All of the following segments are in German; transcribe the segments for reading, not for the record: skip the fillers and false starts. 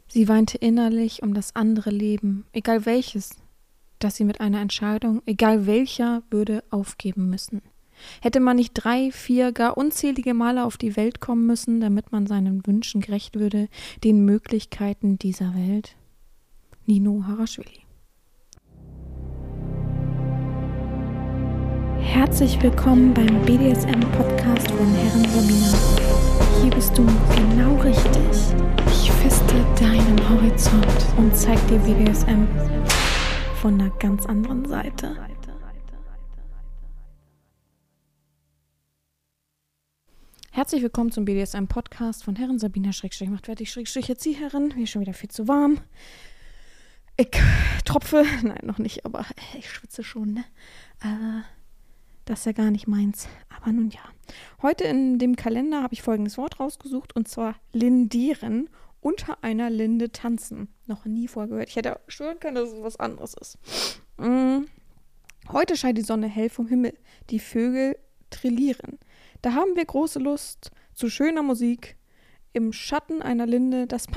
Sie weinte innerlich um das andere Leben, egal welches, das sie mit einer Entscheidung, egal welcher, würde aufgeben müssen. Hätte man nicht 3, 4, gar unzählige Male auf die Welt kommen müssen, damit man seinen Wünschen gerecht würde, den Möglichkeiten dieser Welt? Nino Harashvili. Herzlich willkommen beim BDSM-Podcast von Herren Sabina. Hier bist du genau richtig. Ich feste deinen Horizont und zeig dir BDSM von einer ganz anderen Seite. Herzlich willkommen zum BDSM-Podcast von Herren Sabina macht fertig Erzieherin. Mir ist schon wieder viel zu warm. Ich tropfe, nein, noch nicht, aber ich schwitze schon, ne? Das ist ja gar nicht meins, aber nun ja. Heute in dem Kalender habe ich folgendes Wort rausgesucht, und zwar lindieren, unter einer Linde tanzen. Noch nie vorher gehört. Ich hätte schwören können, dass es was anderes ist. Heute scheint die Sonne hell vom Himmel. Die Vögel trillieren. Da haben wir große Lust zu schöner Musik, im Schatten einer Linde das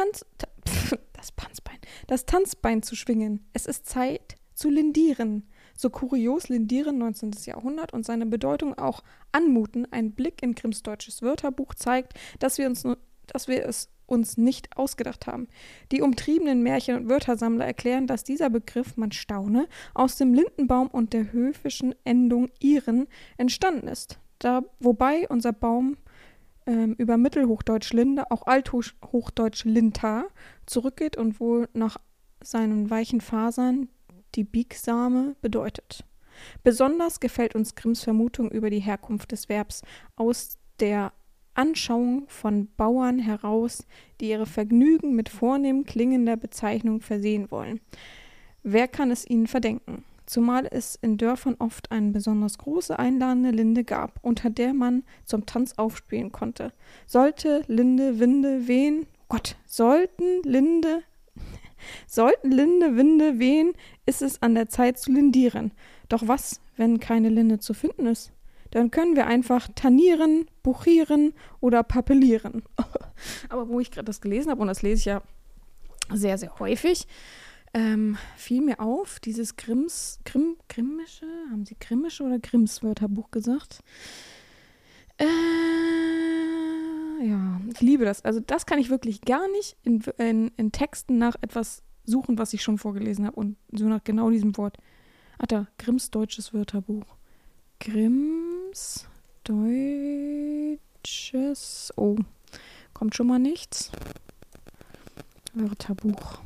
Tanzbein zu schwingen. Es ist Zeit zu lindieren. So kurios lindieren 19. Jahrhundert und seine Bedeutung auch anmuten, ein Blick in Grimms deutsches Wörterbuch zeigt, dass wir es uns nicht ausgedacht haben. Die umtriebenen Märchen- und Wörtersammler erklären, dass dieser Begriff, man staune, aus dem Lindenbaum und der höfischen Endung iren entstanden ist. Wobei unser Baum über Mittelhochdeutsch Linde, auch Althochdeutsch Linta, zurückgeht und wohl nach seinen weichen Fasern die Biegsame bedeutet. Besonders gefällt uns Grimms Vermutung über die Herkunft des Verbs aus der Anschauung von Bauern heraus, die ihre Vergnügen mit vornehm klingender Bezeichnung versehen wollen. Wer kann es ihnen verdenken? Zumal es in Dörfern oft eine besonders große einladende Linde gab, unter der man zum Tanz aufspielen konnte. Sollten Linde, Winde wehen, ist es an der Zeit zu lindieren. Doch was, wenn keine Linde zu finden ist? Dann können wir einfach tanieren, buchieren oder papellieren. Aber wo ich gerade das gelesen habe, und das lese ich ja sehr, sehr häufig, fiel mir auf, dieses grimmische, haben Sie grimmische oder Grimms Wörterbuch gesagt? Ja, ich liebe das. Also das kann ich wirklich gar nicht in Texten nach etwas suchen, was ich schon vorgelesen habe, und so nach genau diesem Wort. Da, Grimms deutsches Wörterbuch. Grimms deutsches, kommt schon mal nichts. Wörterbuch.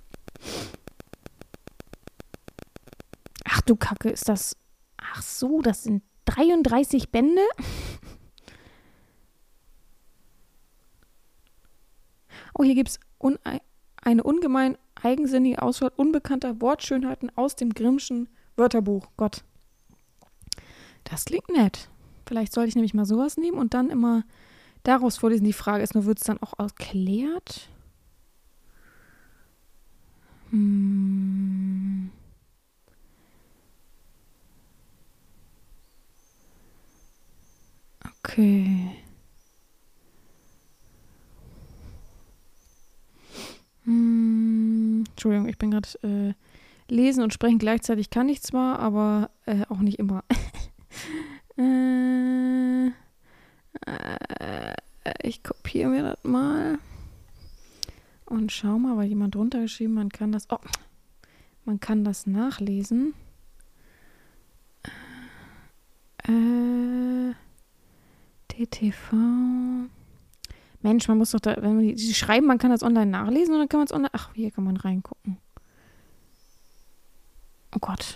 Ach du Kacke, ist das, ach so, das sind 33 Bände? Hier gibt es eine ungemein eigensinnige Auswahl unbekannter Wortschönheiten aus dem Grimmschen Wörterbuch. Gott, das klingt nett. Vielleicht sollte ich nämlich mal sowas nehmen und dann immer daraus vorlesen. Die Frage ist nur, wird es dann auch erklärt? Okay. Entschuldigung, ich bin gerade lesen und sprechen gleichzeitig kann ich zwar, aber auch nicht immer. Ich kopiere mir das mal und schau mal, weil jemand drunter geschrieben, man kann das nachlesen. DTV. Mensch, man muss doch da, wenn man die schreiben, man kann das online nachlesen und dann kann man es online. Ach, hier kann man reingucken. Oh Gott.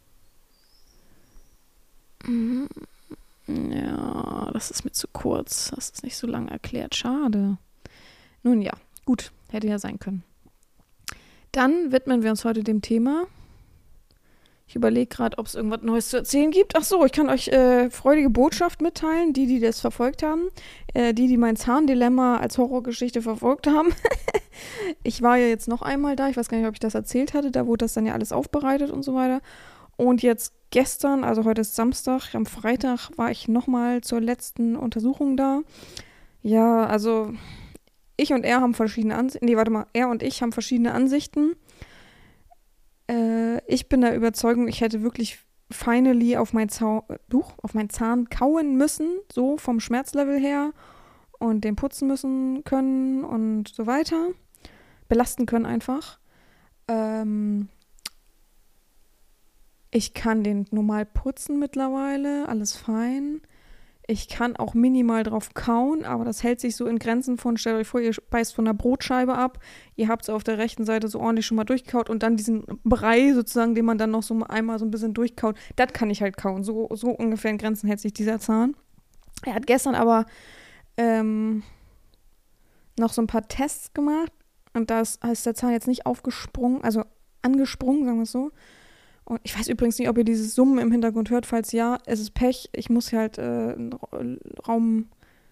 Ja, das ist mir zu kurz. Das ist nicht so lange erklärt. Schade. Nun ja, gut. Hätte ja sein können. Dann widmen wir uns heute dem Thema. Ich überlege gerade, ob es irgendwas Neues zu erzählen gibt. Ach so, ich kann euch freudige Botschaft mitteilen, die das verfolgt haben. Die mein Zahndilemma als Horrorgeschichte verfolgt haben. Ich war ja jetzt noch einmal da. Ich weiß gar nicht, ob ich das erzählt hatte. Da wurde das dann ja alles aufbereitet und so weiter. Und jetzt gestern, also heute ist Samstag, am Freitag war ich nochmal zur letzten Untersuchung da. Ja, also ich und er haben verschiedene Ansichten. Nee, warte mal, er und ich haben verschiedene Ansichten. Ich bin der Überzeugung, ich hätte wirklich finally auf mein Zahn kauen müssen, so vom Schmerzlevel her und den putzen müssen können und so weiter. Belasten können einfach. Ich kann den normal putzen mittlerweile, alles fein. Ich kann auch minimal drauf kauen, aber das hält sich so in Grenzen von, stellt euch vor, ihr beißt von einer Brotscheibe ab, ihr habt es auf der rechten Seite so ordentlich schon mal durchgekaut und dann diesen Brei sozusagen, den man dann noch so einmal so ein bisschen durchkaut, das kann ich halt kauen. So ungefähr in Grenzen hält sich dieser Zahn. Er hat gestern aber noch so ein paar Tests gemacht und da ist der Zahn jetzt nicht aufgesprungen, also angesprungen, sagen wir es so. Und ich weiß übrigens nicht, ob ihr dieses Summen im Hintergrund hört. Falls ja, es ist Pech. Ich muss hier halt Raum.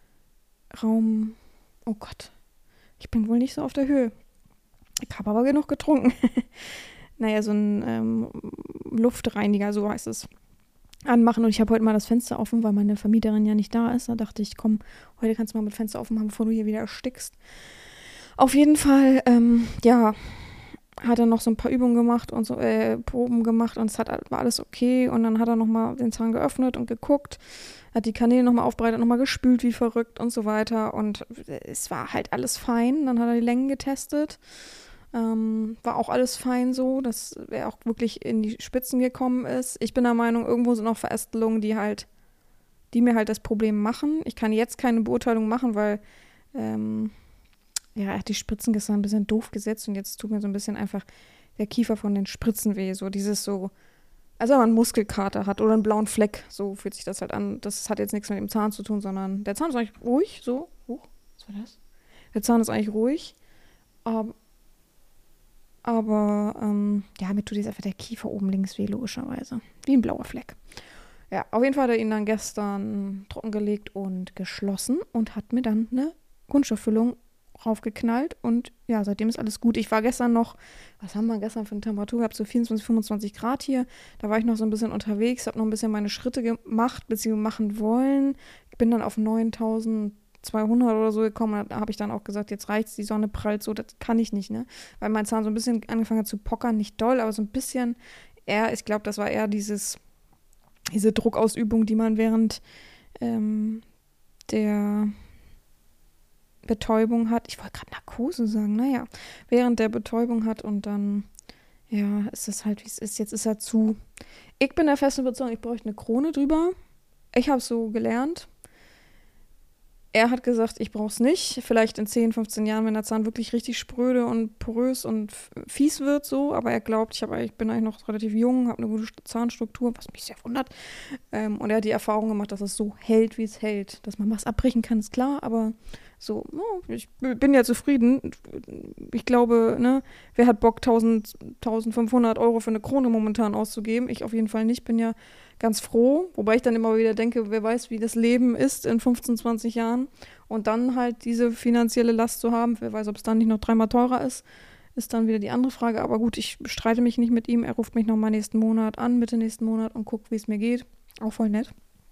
Oh Gott. Ich bin wohl nicht so auf der Höhe. Ich habe aber genug getrunken. Naja, so ein Luftreiniger, so heißt es, anmachen. Und ich habe heute mal das Fenster offen, weil meine Vermieterin ja nicht da ist. Da dachte ich, komm, heute kannst du mal mit Fenster offen machen, bevor du hier wieder erstickst. Auf jeden Fall, ja, hat er noch so ein paar Übungen gemacht und so, Proben gemacht und war alles okay. Und dann hat er nochmal den Zahn geöffnet und geguckt, hat die Kanäle nochmal aufbereitet, nochmal gespült wie verrückt und so weiter. Und es war halt alles fein. Dann hat er die Längen getestet. War auch alles fein so, dass er auch wirklich in die Spitzen gekommen ist. Ich bin der Meinung, irgendwo sind noch Verästelungen, die mir halt das Problem machen. Ich kann jetzt keine Beurteilung machen, weil ja, er hat die Spritzen gestern ein bisschen doof gesetzt und jetzt tut mir so ein bisschen einfach der Kiefer von den Spritzen weh. So dieses so, als wenn man einen Muskelkater hat oder einen blauen Fleck. So fühlt sich das halt an. Das hat jetzt nichts mit dem Zahn zu tun, sondern der Zahn ist eigentlich ruhig. So, was war das? Der Zahn ist eigentlich ruhig. Aber ja, mir tut jetzt einfach der Kiefer oben links weh, logischerweise. Wie ein blauer Fleck. Ja, auf jeden Fall hat er ihn dann gestern trockengelegt und geschlossen und hat mir dann eine Kunststofffüllung raufgeknallt und ja, seitdem ist alles gut. Ich war gestern noch, was haben wir gestern für eine Temperatur gehabt, so 24, 25 Grad hier. Da war ich noch so ein bisschen unterwegs, habe noch ein bisschen meine Schritte gemacht, beziehungsweise machen wollen. Ich bin dann auf 9200 oder so gekommen. Da habe ich dann auch gesagt, jetzt reicht's, die Sonne prallt so, das kann ich nicht, ne? Weil mein Zahn so ein bisschen angefangen hat zu pockern, nicht doll, aber so ein bisschen eher, ich glaube, das war eher diese Druckausübung, die man während der Betäubung hat. Ich wollte gerade Narkose sagen, naja, während der Betäubung hat und dann, ja, ist es halt, wie es ist. Jetzt ist er zu. Ich bin der festen Überzeugung, ich bräuchte eine Krone drüber. Ich habe es so gelernt. Er hat gesagt, ich brauche es nicht. Vielleicht in 10, 15 Jahren, wenn der Zahn wirklich richtig spröde und porös und fies wird, so. Aber er glaubt, ich bin eigentlich noch relativ jung, habe eine gute Zahnstruktur, was mich sehr wundert. Und er hat die Erfahrung gemacht, dass es so hält, wie es hält. Dass man was abbrechen kann, ist klar, aber so, ich bin ja zufrieden. Ich glaube, ne, wer hat Bock, 1500 Euro für eine Krone momentan auszugeben? Ich auf jeden Fall nicht, bin ja ganz froh. Wobei ich dann immer wieder denke, wer weiß, wie das Leben ist in 15, 20 Jahren. Und dann halt diese finanzielle Last zu haben, wer weiß, ob es dann nicht noch 3-mal teurer ist dann wieder die andere Frage. Aber gut, ich streite mich nicht mit ihm. Er ruft mich nochmal nächsten Monat an, Mitte nächsten Monat und guckt, wie es mir geht. Auch voll nett.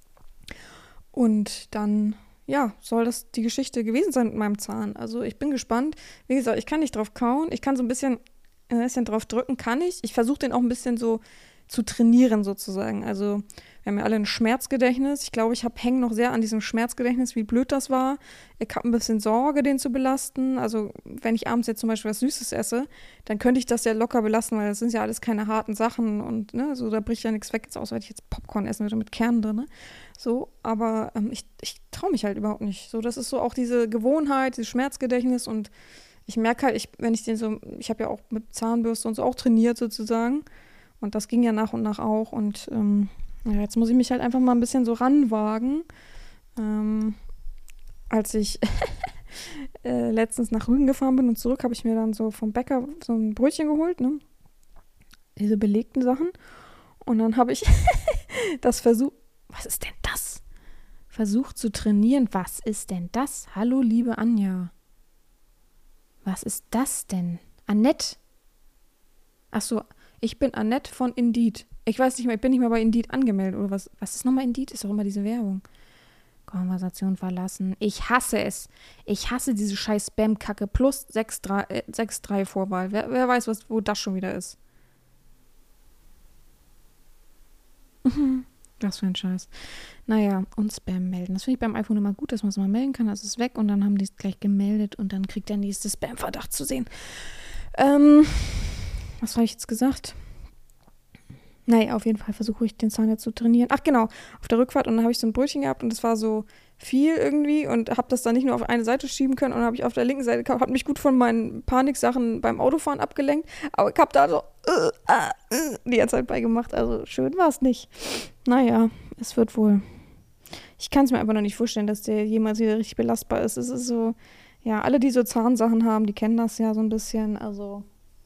Und dann, ja, soll das die Geschichte gewesen sein mit meinem Zahn. Also ich bin gespannt. Wie gesagt, ich kann nicht drauf kauen. Ich kann so ein bisschen drauf drücken, kann ich. Ich versuche den auch ein bisschen so zu trainieren sozusagen. Also wir haben ja alle ein Schmerzgedächtnis. Ich glaube, ich hänge noch sehr an diesem Schmerzgedächtnis, wie blöd das war. Ich habe ein bisschen Sorge, den zu belasten. Also wenn ich abends jetzt zum Beispiel was Süßes esse, dann könnte ich das ja locker belasten, weil das sind ja alles keine harten Sachen und ne, so da bricht ja nichts weg, jetzt außer wenn ich jetzt Popcorn essen würde mit Kernen drin. Ne? So, aber ich traue mich halt überhaupt nicht. So, das ist so auch diese Gewohnheit, dieses Schmerzgedächtnis und ich merke halt, ich habe ja auch mit Zahnbürste und so auch trainiert sozusagen. Und das ging ja nach und nach auch. Und ja, jetzt muss ich mich halt einfach mal ein bisschen so ranwagen. Als ich letztens nach Rügen gefahren bin und zurück, habe ich mir dann so vom Bäcker so ein Brötchen geholt, ne? Diese belegten Sachen. Und dann habe ich das versucht. Was ist denn das? Versucht zu trainieren. Was ist denn das? Hallo, liebe Anja. Was ist das denn? Annette. Ach so, ich bin Annette von Indeed. Ich weiß nicht mehr, ich bin nicht mehr bei Indeed angemeldet oder was. Was ist nochmal Indeed? Ist doch immer diese Werbung. Konversation verlassen. Ich hasse es. Ich hasse diese scheiß Spam-Kacke plus 6-3 Vorwahl. Wer weiß, wo das schon wieder ist. Was für ein Scheiß. Naja, und Spam melden. Das finde ich beim iPhone immer gut, dass man es mal melden kann. Das ist weg und dann haben die es gleich gemeldet und dann kriegt der nächste Spam-Verdacht zu sehen. Was habe ich jetzt gesagt? Naja, auf jeden Fall versuche ich den Zahn jetzt zu trainieren. Ach genau, auf der Rückfahrt und dann habe ich so ein Brötchen gehabt und das war so viel irgendwie und habe das dann nicht nur auf eine Seite schieben können und habe ich auf der linken Seite, habe mich gut von meinen Paniksachen beim Autofahren abgelenkt, aber ich habe da so die ganze Zeit beigemacht, also schön war es nicht. Naja, es wird wohl. Ich kann es mir einfach noch nicht vorstellen, dass der jemals wieder richtig belastbar ist. Es ist so, ja, alle, die so Zahnsachen haben, die kennen das ja so ein bisschen, also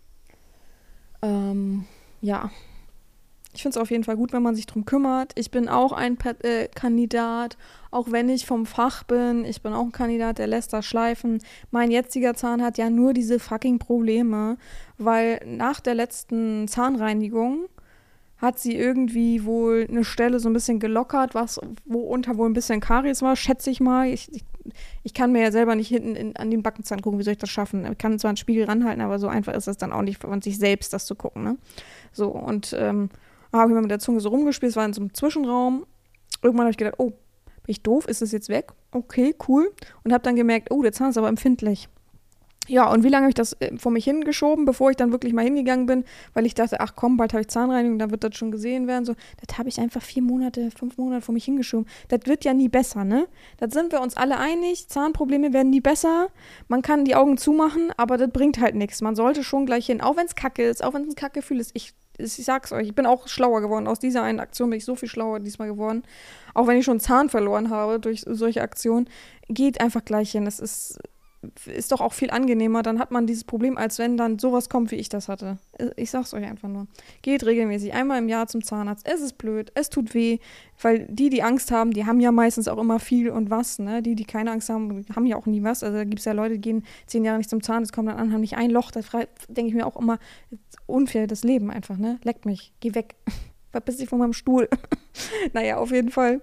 ja. Ich finde es auf jeden Fall gut, wenn man sich drum kümmert. Ich bin auch ein Kandidat, auch wenn ich vom Fach bin. Ich bin auch ein Kandidat, der lässt das schleifen. Mein jetziger Zahn hat ja nur diese fucking Probleme, weil nach der letzten Zahnreinigung hat sie irgendwie wohl eine Stelle so ein bisschen gelockert, worunter wohl ein bisschen Karies war, schätze ich mal. Ich kann mir ja selber nicht hinten an den Backenzahn gucken, wie soll ich das schaffen? Ich kann zwar einen Spiegel ranhalten, aber so einfach ist das dann auch nicht von sich selbst, das zu gucken, ne? So, und habe ich mal mit der Zunge so rumgespielt, es war in so einem Zwischenraum. Irgendwann habe ich gedacht, oh, bin ich doof, ist das jetzt weg? Okay, cool. Und habe dann gemerkt, oh, der Zahn ist aber empfindlich. Ja, und wie lange habe ich das vor mich hingeschoben, bevor ich dann wirklich mal hingegangen bin, weil ich dachte, ach komm, bald habe ich Zahnreinigung, dann wird das schon gesehen werden. So, das habe ich einfach 5 Monate vor mich hingeschoben. Das wird ja nie besser, ne? Da sind wir uns alle einig, Zahnprobleme werden nie besser. Man kann die Augen zumachen, aber das bringt halt nichts. Man sollte schon gleich hin, auch wenn es kacke ist, auch wenn es ein Kackegefühl ist. Ich sag's euch, ich bin auch schlauer geworden. Aus dieser einen Aktion bin ich so viel schlauer diesmal geworden. Auch wenn ich schon Zahn verloren habe durch solche Aktionen, geht einfach gleich hin. Es ist doch auch viel angenehmer. Dann hat man dieses Problem, als wenn dann sowas kommt, wie ich das hatte. Ich sag's euch einfach nur. Geht regelmäßig einmal im Jahr zum Zahnarzt. Es ist blöd, es tut weh, weil die Angst haben, die haben ja meistens auch immer viel und was, ne? Die keine Angst haben, haben ja auch nie was. Also da gibt's ja Leute, die gehen 10 Jahre nicht zum Zahnarzt, kommen dann an, haben nicht ein Loch. Da denke ich mir auch immer, unfair das Leben einfach, ne? Leck mich, geh weg. Verpiss dich von meinem Stuhl. Naja, auf jeden Fall.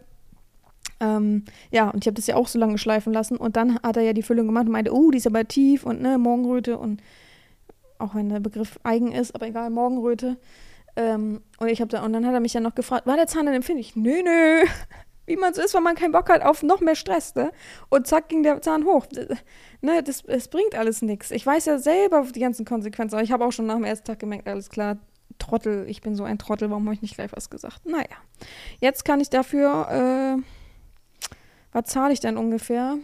Ja, und ich habe das ja auch so lange schleifen lassen und dann hat er ja die Füllung gemacht und meinte, oh, die ist aber tief und ne, Morgenröte und auch wenn der Begriff eigen ist, aber egal, Morgenröte. Und dann hat er mich ja noch gefragt, war der Zahn denn empfindlich? Nö, wie man so ist, wenn man keinen Bock hat auf noch mehr Stress, ne? Und zack ging der Zahn hoch. Ne, es bringt alles nichts. Ich weiß ja selber die ganzen Konsequenzen, aber ich habe auch schon nach dem ersten Tag gemerkt, alles klar, Trottel, ich bin so ein Trottel, warum habe ich nicht gleich was gesagt? Naja, jetzt kann ich dafür, was zahle ich denn ungefähr?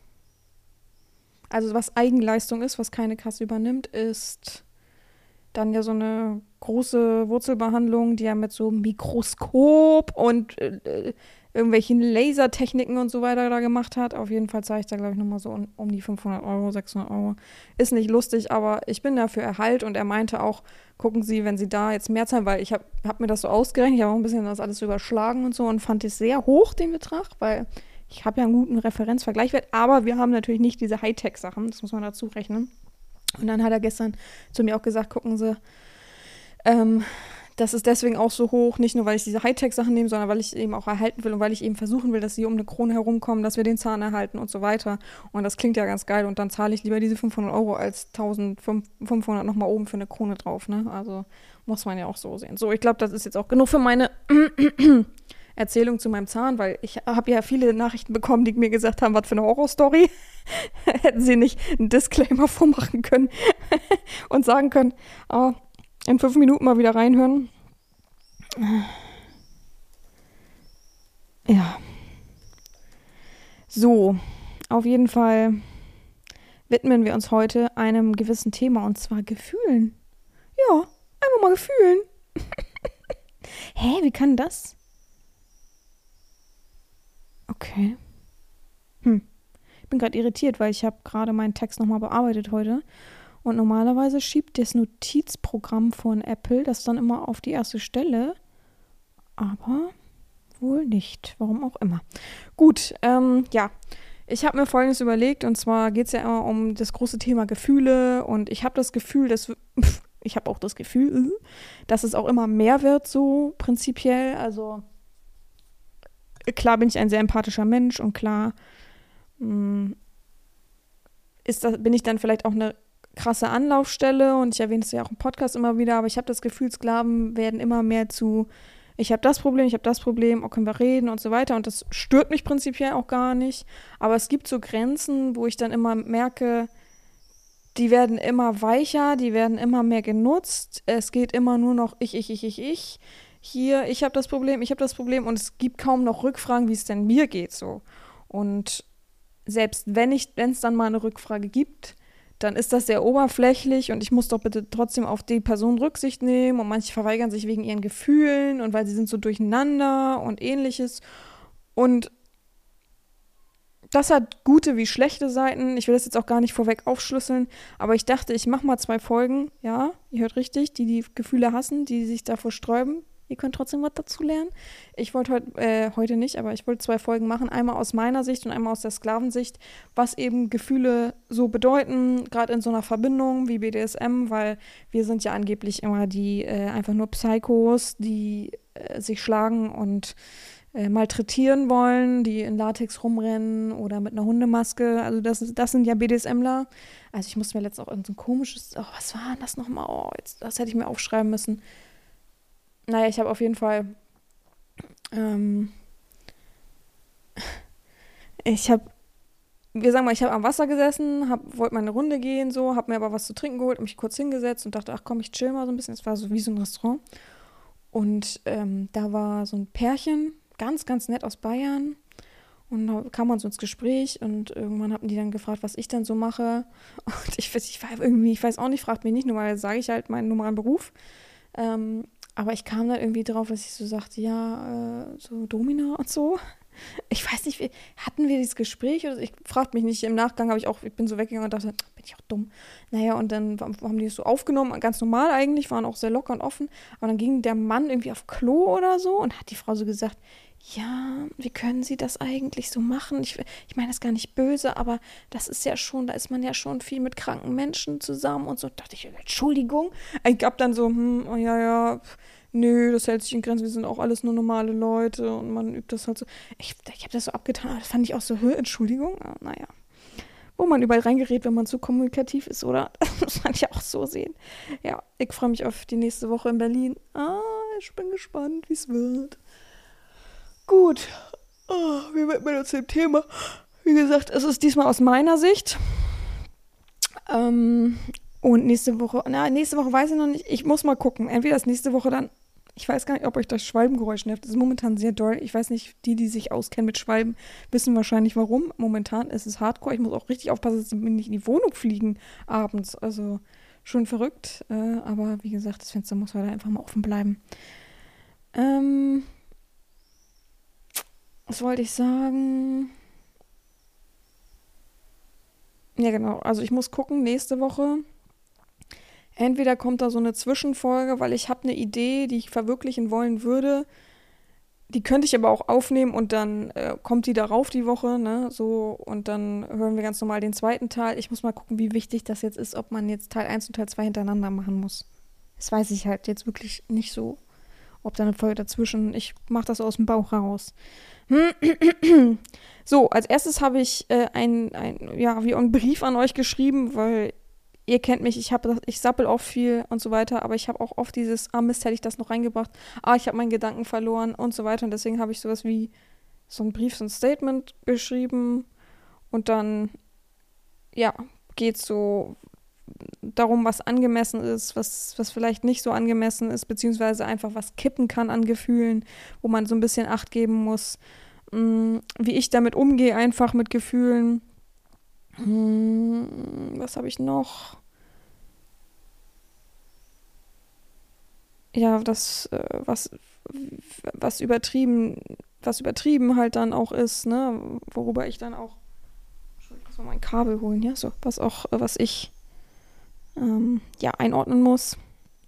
Also was Eigenleistung ist, was keine Kasse übernimmt, ist dann ja so eine große Wurzelbehandlung, die er mit so einem Mikroskop und irgendwelchen Lasertechniken und so weiter da gemacht hat. Auf jeden Fall zahle ich da, glaube ich, nochmal so um die 500 Euro, 600 Euro. Ist nicht lustig, aber ich bin dafür Erhalt und er meinte auch, gucken Sie, wenn Sie da jetzt mehr zahlen, weil ich hab mir das so ausgerechnet, ich habe auch ein bisschen das alles überschlagen und so und fand es sehr hoch, den Betrag, weil ich habe ja einen guten Referenzvergleichwert, aber wir haben natürlich nicht diese Hightech-Sachen, das muss man dazu rechnen. Und dann hat er gestern zu mir auch gesagt, gucken Sie, das ist deswegen auch so hoch, nicht nur, weil ich diese Hightech-Sachen nehme, sondern weil ich eben auch erhalten will und weil ich eben versuchen will, dass sie um eine Krone herumkommen, dass wir den Zahn erhalten und so weiter. Und das klingt ja ganz geil und dann zahle ich lieber diese 500 Euro als 1500 nochmal oben für eine Krone drauf, ne? Also muss man ja auch so sehen. So, ich glaube, das ist jetzt auch genug für meine Erzählung zu meinem Zahn, weil ich habe ja viele Nachrichten bekommen, die mir gesagt haben, was für eine Horrorstory. Hätten sie nicht einen Disclaimer vormachen können und sagen können, in 5 Minuten mal wieder reinhören. Ja. So, auf jeden Fall widmen wir uns heute einem gewissen Thema und zwar Gefühlen. Ja, einfach mal Gefühlen. Hä, wie kann das? Okay. Ich bin gerade irritiert, weil ich habe gerade meinen Text nochmal bearbeitet heute. Und normalerweise schiebt das Notizprogramm von Apple das dann immer auf die erste Stelle. Aber wohl nicht. Warum auch immer. Gut, ja. Ich habe mir Folgendes überlegt. Und zwar geht es ja immer um das große Thema Gefühle. Und ich habe das Gefühl, dass dass es auch immer mehr wird, so prinzipiell. Also klar bin ich ein sehr empathischer Mensch und klar bin ich dann vielleicht auch eine krasse Anlaufstelle und ich erwähne es ja auch im Podcast immer wieder, aber ich habe das Gefühl, Sklaven werden immer mehr zu, ich habe das Problem, oh, können wir reden und so weiter und das stört mich prinzipiell auch gar nicht, aber es gibt so Grenzen, wo ich dann immer merke, die werden immer weicher, die werden immer mehr genutzt, es geht immer nur noch ich. Hier, ich habe das Problem und es gibt kaum noch Rückfragen, wie es denn mir geht so. Und selbst wenn es dann mal eine Rückfrage gibt, dann ist das sehr oberflächlich und ich muss doch bitte trotzdem auf die Person Rücksicht nehmen und manche verweigern sich wegen ihren Gefühlen und weil sie sind so durcheinander und ähnliches. Und das hat gute wie schlechte Seiten. Ich will das jetzt auch gar nicht vorweg aufschlüsseln, aber ich dachte, ich mache mal 2 Folgen. Ja, ihr hört richtig, die Gefühle hassen, die sich davor sträuben. Ihr könnt trotzdem was dazu lernen. Ich wollte heute nicht, aber ich wollte 2 Folgen machen. Einmal aus meiner Sicht und einmal aus der Sklavensicht, was eben Gefühle so bedeuten, gerade in so einer Verbindung wie BDSM, weil wir sind ja angeblich immer die einfach nur Psychos, die sich schlagen und malträtieren wollen, die in Latex rumrennen oder mit einer Hundemaske. Also das sind ja BDSMler. Also ich musste mir letztens auch irgend so ein komisches, oh, was war denn das nochmal? Oh, das hätte ich mir aufschreiben müssen. Naja, ich habe auf jeden Fall, ich habe am Wasser gesessen, wollte mal eine Runde gehen, so, habe mir aber was zu trinken geholt, mich kurz hingesetzt und dachte, ach komm, ich chill mal so ein bisschen. Es war so wie so ein Restaurant. Und da war so ein Pärchen, ganz, ganz nett aus Bayern. Und da kam man so ins Gespräch und irgendwann hatten die dann gefragt, was ich dann so mache. Und ich weiß auch nicht, fragt mich nicht, normalerweise sage ich halt meinen normalen Beruf. Aber ich kam dann irgendwie drauf, dass ich so sagte, ja, so Domina und so. Ich weiß nicht, hatten wir dieses Gespräch? Oder ich fragte mich nicht, im Nachgang ich bin so weggegangen und dachte, bin ich auch dumm. Naja, und dann haben die es so aufgenommen, ganz normal eigentlich, waren auch sehr locker und offen. Aber dann ging der Mann irgendwie auf Klo oder so und hat die Frau so gesagt, ja, wie können Sie das eigentlich so machen? Ich meine das gar nicht böse, aber das ist ja schon, da ist man ja schon viel mit kranken Menschen zusammen und so. Da dachte ich, Entschuldigung. Ich gab dann so, oh ja, nö, das hält sich in Grenzen, wir sind auch alles nur normale Leute und man übt das halt so. Ich habe das so abgetan, aber das fand ich auch so, Entschuldigung, naja. Wo man überall reingerät, wenn man zu kommunikativ ist, oder? Das muss man ja auch so sehen. Ja, ich freue mich auf die nächste Woche in Berlin. Ich bin gespannt, wie es wird. Gut, wir widmen uns dem Thema. Wie gesagt, es ist diesmal aus meiner Sicht. Und nächste Woche weiß ich noch nicht. Ich muss mal gucken. Entweder ist nächste Woche dann, ich weiß gar nicht, ob euch das Schwalbengeräusch nervt. Das ist momentan sehr doll. Ich weiß nicht, die sich auskennen mit Schwalben, wissen wahrscheinlich warum. Momentan ist es hardcore. Ich muss auch richtig aufpassen, dass sie mir nicht in die Wohnung fliegen abends. Also schon verrückt. Aber wie gesagt, das Fenster muss heute einfach mal offen bleiben. Was wollte ich sagen? Ja, genau. Also ich muss gucken, nächste Woche. Entweder kommt da so eine Zwischenfolge, weil ich habe eine Idee, die ich verwirklichen wollen würde. Die könnte ich aber auch aufnehmen und dann kommt die darauf die Woche, ne? So, und dann hören wir ganz normal den zweiten Teil. Ich muss mal gucken, wie wichtig das jetzt ist, ob man jetzt Teil 1 und Teil 2 hintereinander machen muss. Das weiß ich halt jetzt wirklich nicht so, ob da eine Folge dazwischen. Ich mache das aus dem Bauch raus. So, als erstes habe ich einen Brief an euch geschrieben, weil ihr kennt mich, ich sappel oft viel und so weiter, aber ich habe auch oft dieses, Mist, hätte ich das noch reingebracht, ich habe meinen Gedanken verloren und so weiter und deswegen habe ich sowas wie so einen Brief, so ein Statement geschrieben und dann, ja, geht es so darum, was angemessen ist, was vielleicht nicht so angemessen ist, beziehungsweise einfach was kippen kann an Gefühlen, wo man so ein bisschen Acht geben muss, wie ich damit umgehe, einfach mit Gefühlen. Was habe ich noch? Ja, das, was übertrieben halt dann auch ist, ne, worüber ich dann auch, ich muss mal mein Kabel holen, ja, so, was ich einordnen muss.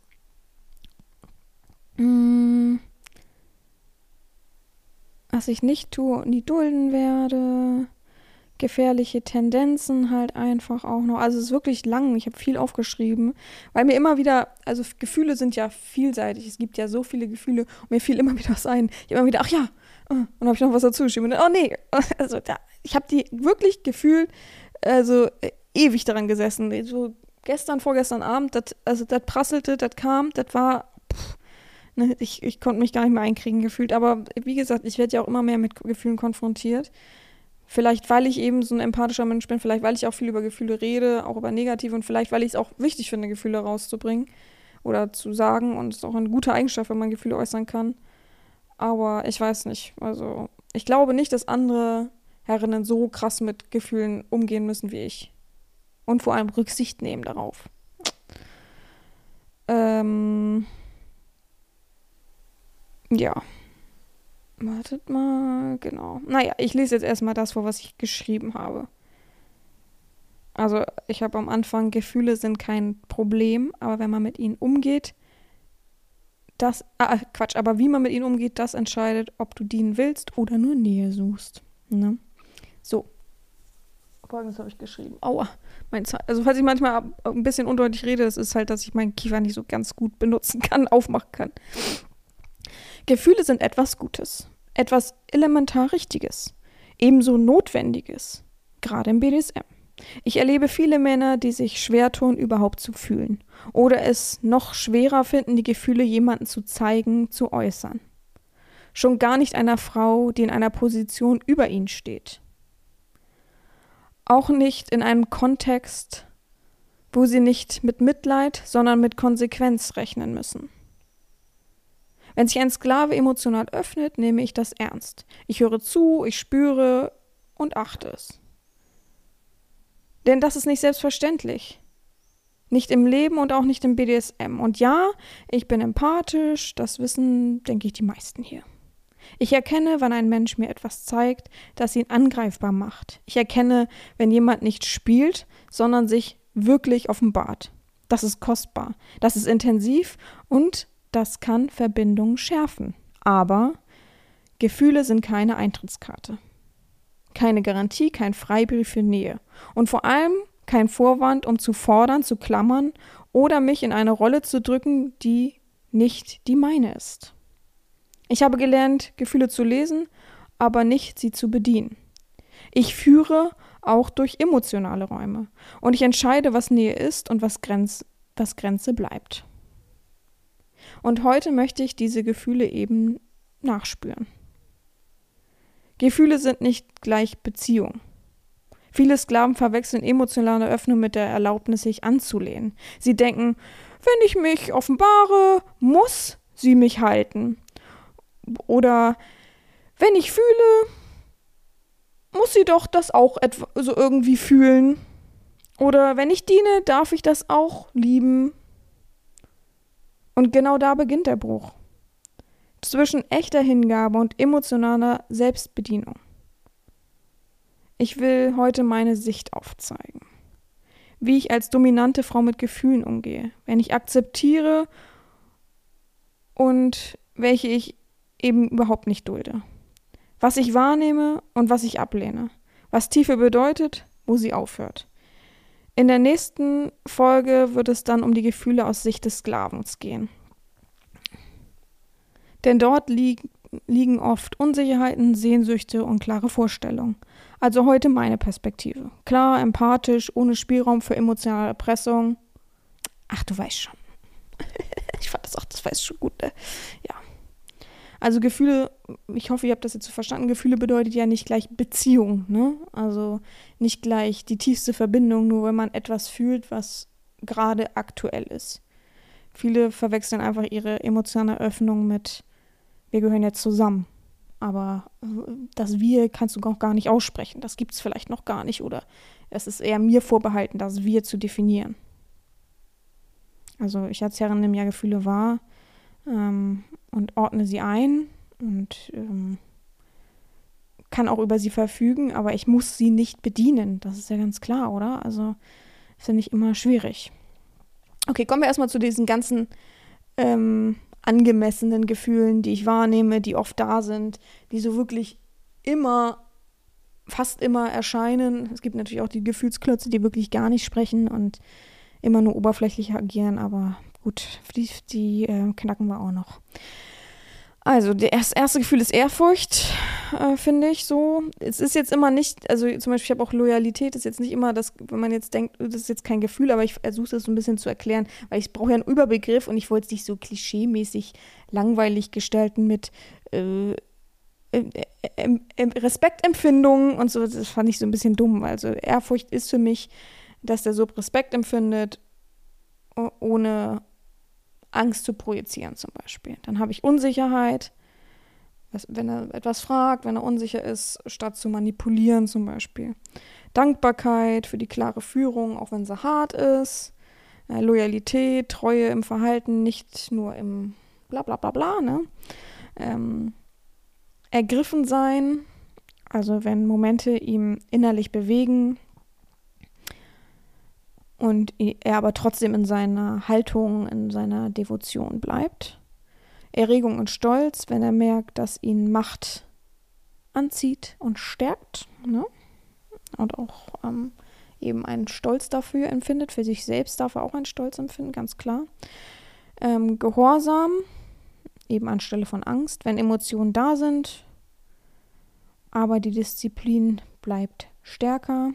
Was ich nicht tue und nie dulden werde. Gefährliche Tendenzen halt einfach auch noch. Also es ist wirklich lang. Ich habe viel aufgeschrieben, weil mir immer wieder, also Gefühle sind ja vielseitig. Es gibt ja so viele Gefühle und mir fiel immer wieder was ein. Ich immer wieder, Und habe ich noch was dazu geschrieben. Und, oh nee, also ich habe die wirklich gefühlt, also ewig daran gesessen. So vorgestern Abend, das prasselte, das kam, das war, ne, ich konnte mich gar nicht mehr einkriegen gefühlt. Aber wie gesagt, ich werde ja auch immer mehr mit Gefühlen konfrontiert. Vielleicht, weil ich eben so ein empathischer Mensch bin, vielleicht, weil ich auch viel über Gefühle rede, auch über negative und vielleicht, weil ich es auch wichtig finde, Gefühle rauszubringen oder zu sagen und es ist auch eine gute Eigenschaft, wenn man Gefühle äußern kann. Aber ich weiß nicht, also ich glaube nicht, dass andere Herrinnen so krass mit Gefühlen umgehen müssen wie ich. Und vor allem Rücksicht nehmen darauf. Ja. Wartet mal, genau. Naja, ich lese jetzt erstmal das vor, was ich geschrieben habe. Also, ich habe am Anfang, Gefühle sind kein Problem, aber wenn man mit ihnen umgeht, aber wie man mit ihnen umgeht, das entscheidet, ob du dienen willst oder nur Nähe suchst. Ne? So. Folgendes habe ich geschrieben. Aua, also falls ich manchmal ein bisschen undeutlich rede, das ist halt, dass ich meinen Kiefer nicht so ganz gut benutzen kann, aufmachen kann. Gefühle sind etwas Gutes, etwas elementar Richtiges, ebenso Notwendiges, gerade im BDSM. Ich erlebe viele Männer, die sich schwer tun, überhaupt zu fühlen oder es noch schwerer finden, die Gefühle jemandem zu zeigen, zu äußern. Schon gar nicht einer Frau, die in einer Position über ihn steht. Auch nicht in einem Kontext, wo sie nicht mit Mitleid, sondern mit Konsequenz rechnen müssen. Wenn sich ein Sklave emotional öffnet, nehme ich das ernst. Ich höre zu, ich spüre und achte es. Denn das ist nicht selbstverständlich. Nicht im Leben und auch nicht im BDSM. Und ja, ich bin empathisch, das wissen, denke ich, die meisten hier. Ich erkenne, wann ein Mensch mir etwas zeigt, das ihn angreifbar macht. Ich erkenne, wenn jemand nicht spielt, sondern sich wirklich offenbart. Das ist kostbar, das ist intensiv und das kann Verbindungen schärfen. Aber Gefühle sind keine Eintrittskarte. Keine Garantie, kein Freibrief für Nähe. Und vor allem kein Vorwand, um zu fordern, zu klammern oder mich in eine Rolle zu drücken, die nicht die meine ist. Ich habe gelernt, Gefühle zu lesen, aber nicht sie zu bedienen. Ich führe auch durch emotionale Räume. Und ich entscheide, was Nähe ist und was Grenze bleibt. Und heute möchte ich diese Gefühle eben nachspüren. Gefühle sind nicht gleich Beziehung. Viele Sklaven verwechseln emotionale Öffnung mit der Erlaubnis, sich anzulehnen. Sie denken, wenn ich mich offenbare, muss sie mich halten. Oder wenn ich fühle, muss sie doch das auch so irgendwie fühlen. Oder wenn ich diene, darf ich das auch lieben. Und genau da beginnt der Bruch. Zwischen echter Hingabe und emotionaler Selbstbedienung. Ich will heute meine Sicht aufzeigen. Wie ich als dominante Frau mit Gefühlen umgehe. Wenn ich akzeptiere und welche ich eben überhaupt nicht dulde. Was ich wahrnehme und was ich ablehne. Was Tiefe bedeutet, wo sie aufhört. In der nächsten Folge wird es dann um die Gefühle aus Sicht des Sklavens gehen. Denn dort liegen oft Unsicherheiten, Sehnsüchte und klare Vorstellungen. Also heute meine Perspektive. Klar, empathisch, ohne Spielraum für emotionale Erpressung. Ach, du weißt schon. Ich fand das weißt schon gut, ne? Ja. Also Gefühle, ich hoffe, ihr habt das jetzt so verstanden, Gefühle bedeutet ja nicht gleich Beziehung, ne? Also nicht gleich die tiefste Verbindung, nur wenn man etwas fühlt, was gerade aktuell ist. Viele verwechseln einfach ihre emotionale Öffnung mit, wir gehören jetzt zusammen. Aber das Wir kannst du auch gar nicht aussprechen. Das gibt es vielleicht noch gar nicht. Oder es ist eher mir vorbehalten, das Wir zu definieren. Also ich als Herrin nehme ja Gefühle wahr und ordne sie ein und kann auch über sie verfügen, aber ich muss sie nicht bedienen. Das ist ja ganz klar, oder? Also finde ich immer schwierig. Okay, kommen wir erstmal zu diesen ganzen angemessenen Gefühlen, die ich wahrnehme, die oft da sind, die so wirklich fast immer erscheinen. Es gibt natürlich auch die Gefühlsklötze, die wirklich gar nicht sprechen und immer nur oberflächlich agieren, aber gut, die knacken wir auch noch. Also, das erste Gefühl ist Ehrfurcht, finde ich so. Es ist jetzt immer nicht, also zum Beispiel, ich habe auch Loyalität, ist jetzt nicht immer das, wenn man jetzt denkt, das ist jetzt kein Gefühl, aber ich versuche das so ein bisschen zu erklären, weil ich brauche ja einen Überbegriff und ich wollte es nicht so klischeemäßig langweilig gestalten mit Respektempfindungen und so. Das fand ich so ein bisschen dumm. Also, Ehrfurcht ist für mich, dass der Sub Respekt empfindet, ohne Angst zu projizieren zum Beispiel. Dann habe ich Unsicherheit, wenn er etwas fragt, wenn er unsicher ist, statt zu manipulieren zum Beispiel. Dankbarkeit für die klare Führung, auch wenn sie hart ist. Loyalität, Treue im Verhalten, nicht nur im bla bla bla bla, ne? Ergriffen sein, also wenn Momente ihm innerlich bewegen, und er aber trotzdem in seiner Haltung, in seiner Devotion bleibt. Erregung und Stolz, wenn er merkt, dass ihn Macht anzieht und stärkt, ne? Und auch eben einen Stolz dafür empfindet. Für sich selbst darf er auch einen Stolz empfinden, ganz klar. Gehorsam, eben anstelle von Angst, wenn Emotionen da sind, aber die Disziplin bleibt stärker.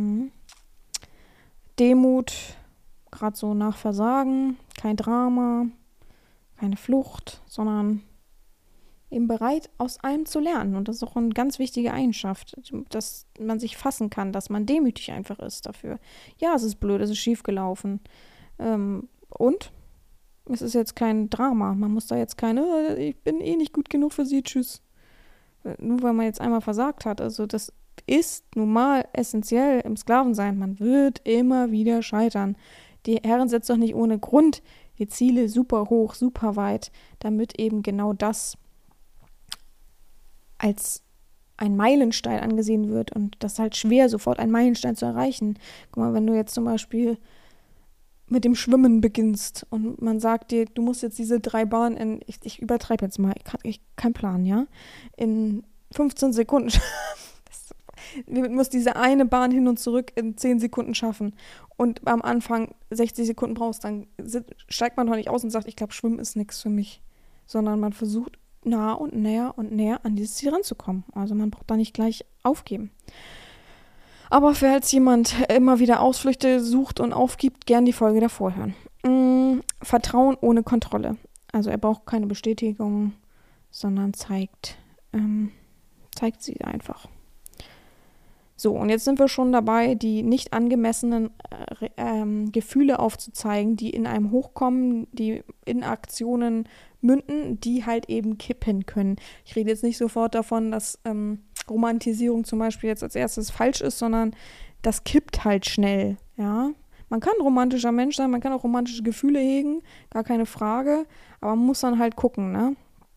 Demut, gerade so nach Versagen, kein Drama, keine Flucht, sondern eben bereit, aus allem zu lernen. Und das ist auch eine ganz wichtige Eigenschaft, dass man sich fassen kann, dass man demütig einfach ist dafür. Ja, es ist blöd, es ist schief gelaufen. Und es ist jetzt kein Drama. Man muss da jetzt keine, ich bin eh nicht gut genug für sie, tschüss. Nur weil man jetzt einmal versagt hat. Also das ist nun mal essentiell im Sklavensein. Man wird immer wieder scheitern. Die Herren setzt doch nicht ohne Grund die Ziele super hoch, super weit, damit eben genau das als ein Meilenstein angesehen wird. Und das ist halt schwer, sofort einen Meilenstein zu erreichen. Guck mal, wenn du jetzt zum Beispiel mit dem Schwimmen beginnst und man sagt dir, du musst jetzt diese 3 Bahnen ich übertreibe jetzt mal, ich kein Plan, ja, in 15 Sekunden du musst diese eine Bahn hin und zurück in 10 Sekunden schaffen und am Anfang 60 Sekunden brauchst, dann steigt man doch nicht aus und sagt, ich glaube, Schwimmen ist nichts für mich, sondern man versucht nah und näher an dieses Ziel ranzukommen. Also man braucht da nicht gleich aufgeben. Aber falls jemand immer wieder Ausflüchte sucht und aufgibt, gern die Folge davor hören. Vertrauen ohne Kontrolle. Also er braucht keine Bestätigung, sondern zeigt sie einfach. So, und jetzt sind wir schon dabei, die nicht angemessenen Gefühle aufzuzeigen, die in einem hochkommen, die in Aktionen münden, die halt eben kippen können. Ich rede jetzt nicht sofort davon, dass Romantisierung zum Beispiel jetzt als erstes falsch ist, sondern das kippt halt schnell, ja. Man kann ein romantischer Mensch sein, man kann auch romantische Gefühle hegen, gar keine Frage, aber man muss dann halt gucken, ne?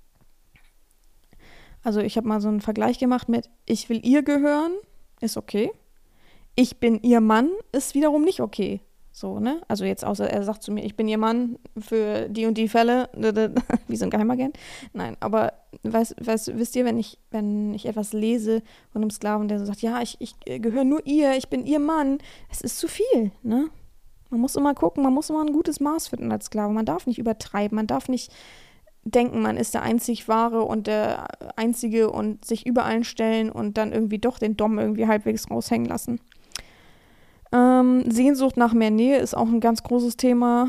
Also ich habe mal so einen Vergleich gemacht mit, ich will ihr gehören, ist okay. Ich bin ihr Mann, ist wiederum nicht okay. So, ne? Also jetzt außer er sagt zu mir, ich bin ihr Mann für die und die Fälle, wie so ein Geheimagent. Nein, aber wisst ihr, wenn ich etwas lese von einem Sklaven, der so sagt, ja, ich gehöre nur ihr, ich bin ihr Mann, es ist zu viel, ne? Man muss immer gucken, man muss immer ein gutes Maß finden als Sklave. Man darf nicht übertreiben, man darf nicht denken, man ist der einzig Wahre und der Einzige und sich über allen stellen und dann irgendwie doch den Dom irgendwie halbwegs raushängen lassen. Sehnsucht nach mehr Nähe ist auch ein ganz großes Thema.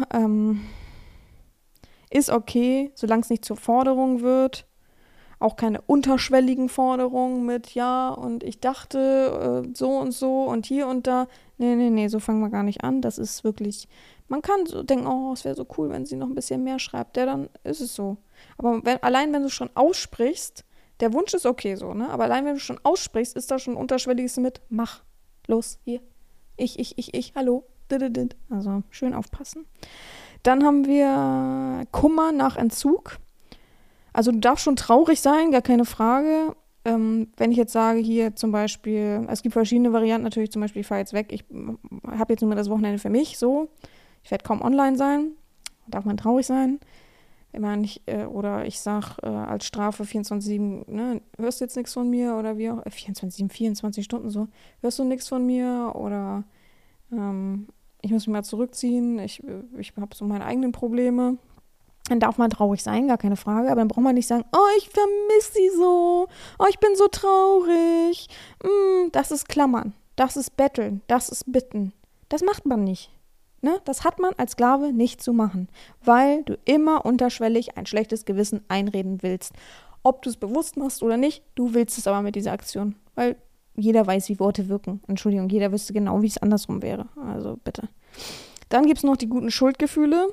Ist okay, solange es nicht zur Forderung wird. Auch keine unterschwelligen Forderungen mit ja und ich dachte so und hier und da. Nee, so fangen wir gar nicht an. Das ist wirklich, man kann so denken, oh, es wäre so cool, wenn sie noch ein bisschen mehr schreibt. Ja, dann ist es so. Aber allein wenn du schon aussprichst, der Wunsch ist okay so, ne? Aber allein wenn du schon aussprichst, ist da schon ein unterschwelliges mit, mach, los, hier. Ich, hallo. Also schön aufpassen. Dann haben wir Kummer nach Entzug. Also du darfst schon traurig sein, gar keine Frage. Wenn ich jetzt sage, hier zum Beispiel, es gibt verschiedene Varianten natürlich, zum Beispiel, ich fahre jetzt weg, ich habe jetzt nur mal das Wochenende für mich, so. Ich werde kaum online sein, darf man traurig sein. Immer nicht, oder ich sage als Strafe 24/7, ne, hörst du jetzt nichts von mir oder wie auch, 24/7, 24 Stunden so, hörst du nichts von mir oder ich muss mich mal zurückziehen, ich habe so meine eigenen Probleme. Dann darf man traurig sein, gar keine Frage, aber dann braucht man nicht sagen, oh, ich vermisse sie so, oh, ich bin so traurig. Das ist Klammern, das ist Betteln, das ist Bitten. Das macht man nicht. Ne? Das hat man als Sklave nicht zu machen, weil du immer unterschwellig ein schlechtes Gewissen einreden willst. Ob du es bewusst machst oder nicht, du willst es aber mit dieser Aktion, weil jeder weiß, wie Worte wirken. Entschuldigung, jeder wüsste genau, wie es andersrum wäre. Also bitte. Dann gibt es noch die guten Schuldgefühle.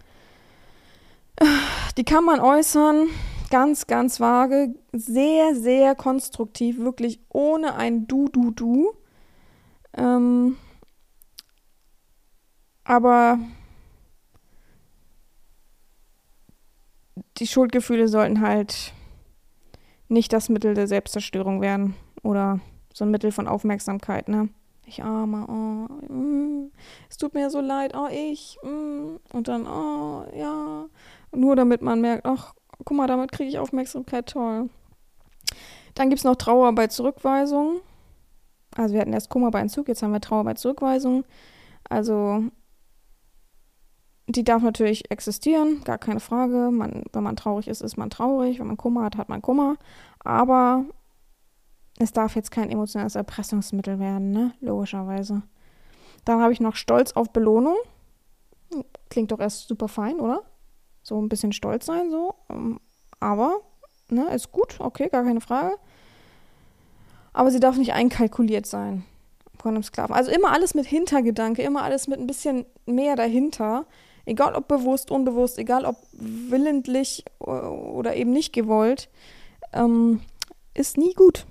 Die kann man äußern, ganz, ganz vage, sehr, sehr konstruktiv, wirklich ohne ein Du. Aber die Schuldgefühle sollten halt nicht das Mittel der Selbstzerstörung werden oder so ein Mittel von Aufmerksamkeit, ne? Ich arme, es tut mir so leid, und dann, ja. Nur damit man merkt, ach, guck mal, damit kriege ich Aufmerksamkeit, toll. Dann gibt es noch Trauer bei Zurückweisung. Also wir hatten erst Kummer bei Entzug, jetzt haben wir Trauer bei Zurückweisung. Also die darf natürlich existieren, gar keine Frage. Wenn man traurig ist, ist man traurig. Wenn man Kummer hat, hat man Kummer. Aber es darf jetzt kein emotionales Erpressungsmittel werden, ne? Logischerweise. Dann habe ich noch Stolz auf Belohnung. Klingt doch erst super fein, oder? So ein bisschen stolz sein, so. Aber, ne, ist gut, okay, gar keine Frage. Aber sie darf nicht einkalkuliert sein von einem Sklaven. Also immer alles mit Hintergedanke, immer alles mit ein bisschen mehr dahinter. Egal ob bewusst, unbewusst, egal ob willentlich oder eben nicht gewollt, ist nie gut.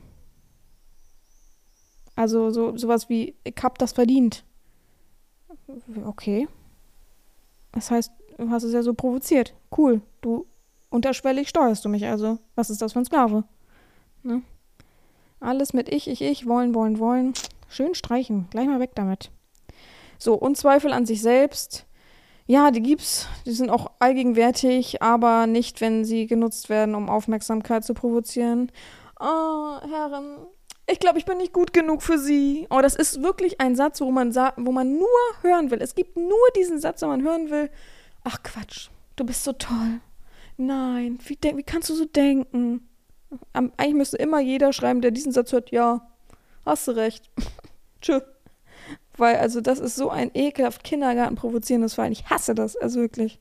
Also sowas wie, ich hab das verdient. Okay. Das heißt, du hast es ja so provoziert. Cool. Du unterschwellig steuerst du mich also. Was ist das für ein Sklave? Ne? Alles mit ich, wollen. Schön streichen. Gleich mal weg damit. So, und Zweifel an sich selbst. Ja, die gibt's. Die sind auch allgegenwärtig, aber nicht, wenn sie genutzt werden, um Aufmerksamkeit zu provozieren. Oh, Herren, ich glaube, ich bin nicht gut genug für Sie. Oh, das ist wirklich ein Satz, wo man nur hören will. Es gibt nur diesen Satz, wo man hören will. Ach Quatsch, du bist so toll. Nein, wie kannst du so denken? Eigentlich müsste immer jeder schreiben, der diesen Satz hört, ja, hast du recht. Tschö. Weil, also das ist so ein ekelhaft Kindergarten provozierendes Verhalten. Ich hasse das, also wirklich.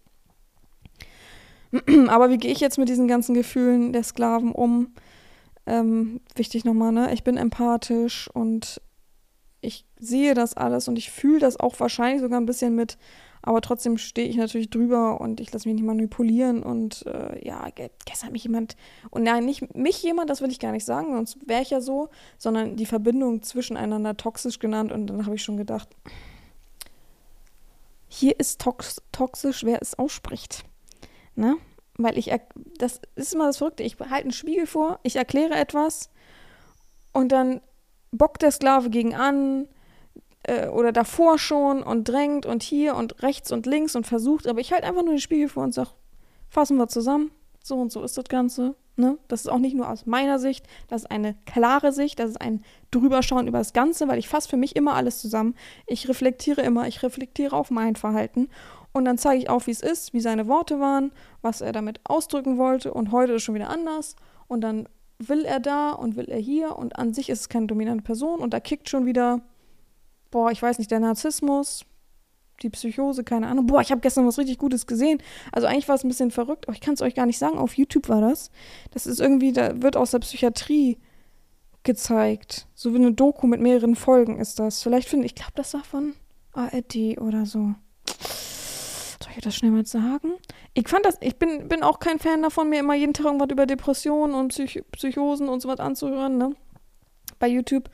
Aber wie gehe ich jetzt mit diesen ganzen Gefühlen der Sklaven um? Wichtig nochmal, ne? Ich bin empathisch und ich sehe das alles und ich fühle das auch wahrscheinlich sogar ein bisschen mit, aber trotzdem stehe ich natürlich drüber und ich lasse mich nicht manipulieren und ja, gestern hat mich jemand, und nein, nicht mich jemand, das will ich gar nicht sagen, sonst wäre ich ja so, sondern die Verbindung zwischeneinander toxisch genannt und dann habe ich schon gedacht, hier ist toxisch, wer es ausspricht, ne? Weil das ist immer das Verrückte, ich halte einen Spiegel vor, ich erkläre etwas und dann bockt der Sklave gegen an oder davor schon und drängt und hier und rechts und links und versucht, aber ich halte einfach nur den Spiegel vor und sage, fassen wir zusammen, so und so ist das Ganze. Ne? Das ist auch nicht nur aus meiner Sicht, das ist eine klare Sicht, das ist ein Drüberschauen über das Ganze, weil ich fasse für mich immer alles zusammen. Ich reflektiere auf mein Verhalten und dann zeige ich auf, wie es ist, wie seine Worte waren, was er damit ausdrücken wollte und heute ist schon wieder anders und dann will er da und will er hier und an sich ist es keine dominante Person und da kickt schon wieder, ich weiß nicht, der Narzissmus, die Psychose, keine Ahnung. Ich habe gestern was richtig Gutes gesehen. Also eigentlich war es ein bisschen verrückt, aber ich kann es euch gar nicht sagen. Auf YouTube war das. Das ist irgendwie, da wird aus der Psychiatrie gezeigt. So wie eine Doku mit mehreren Folgen ist das. Ich glaube, das war von ARD oder so. Soll ich das schnell mal sagen? Ich bin auch kein Fan davon, mir immer jeden Tag irgendwas über Depressionen und Psychosen und sowas anzuhören, ne? Bei YouTube.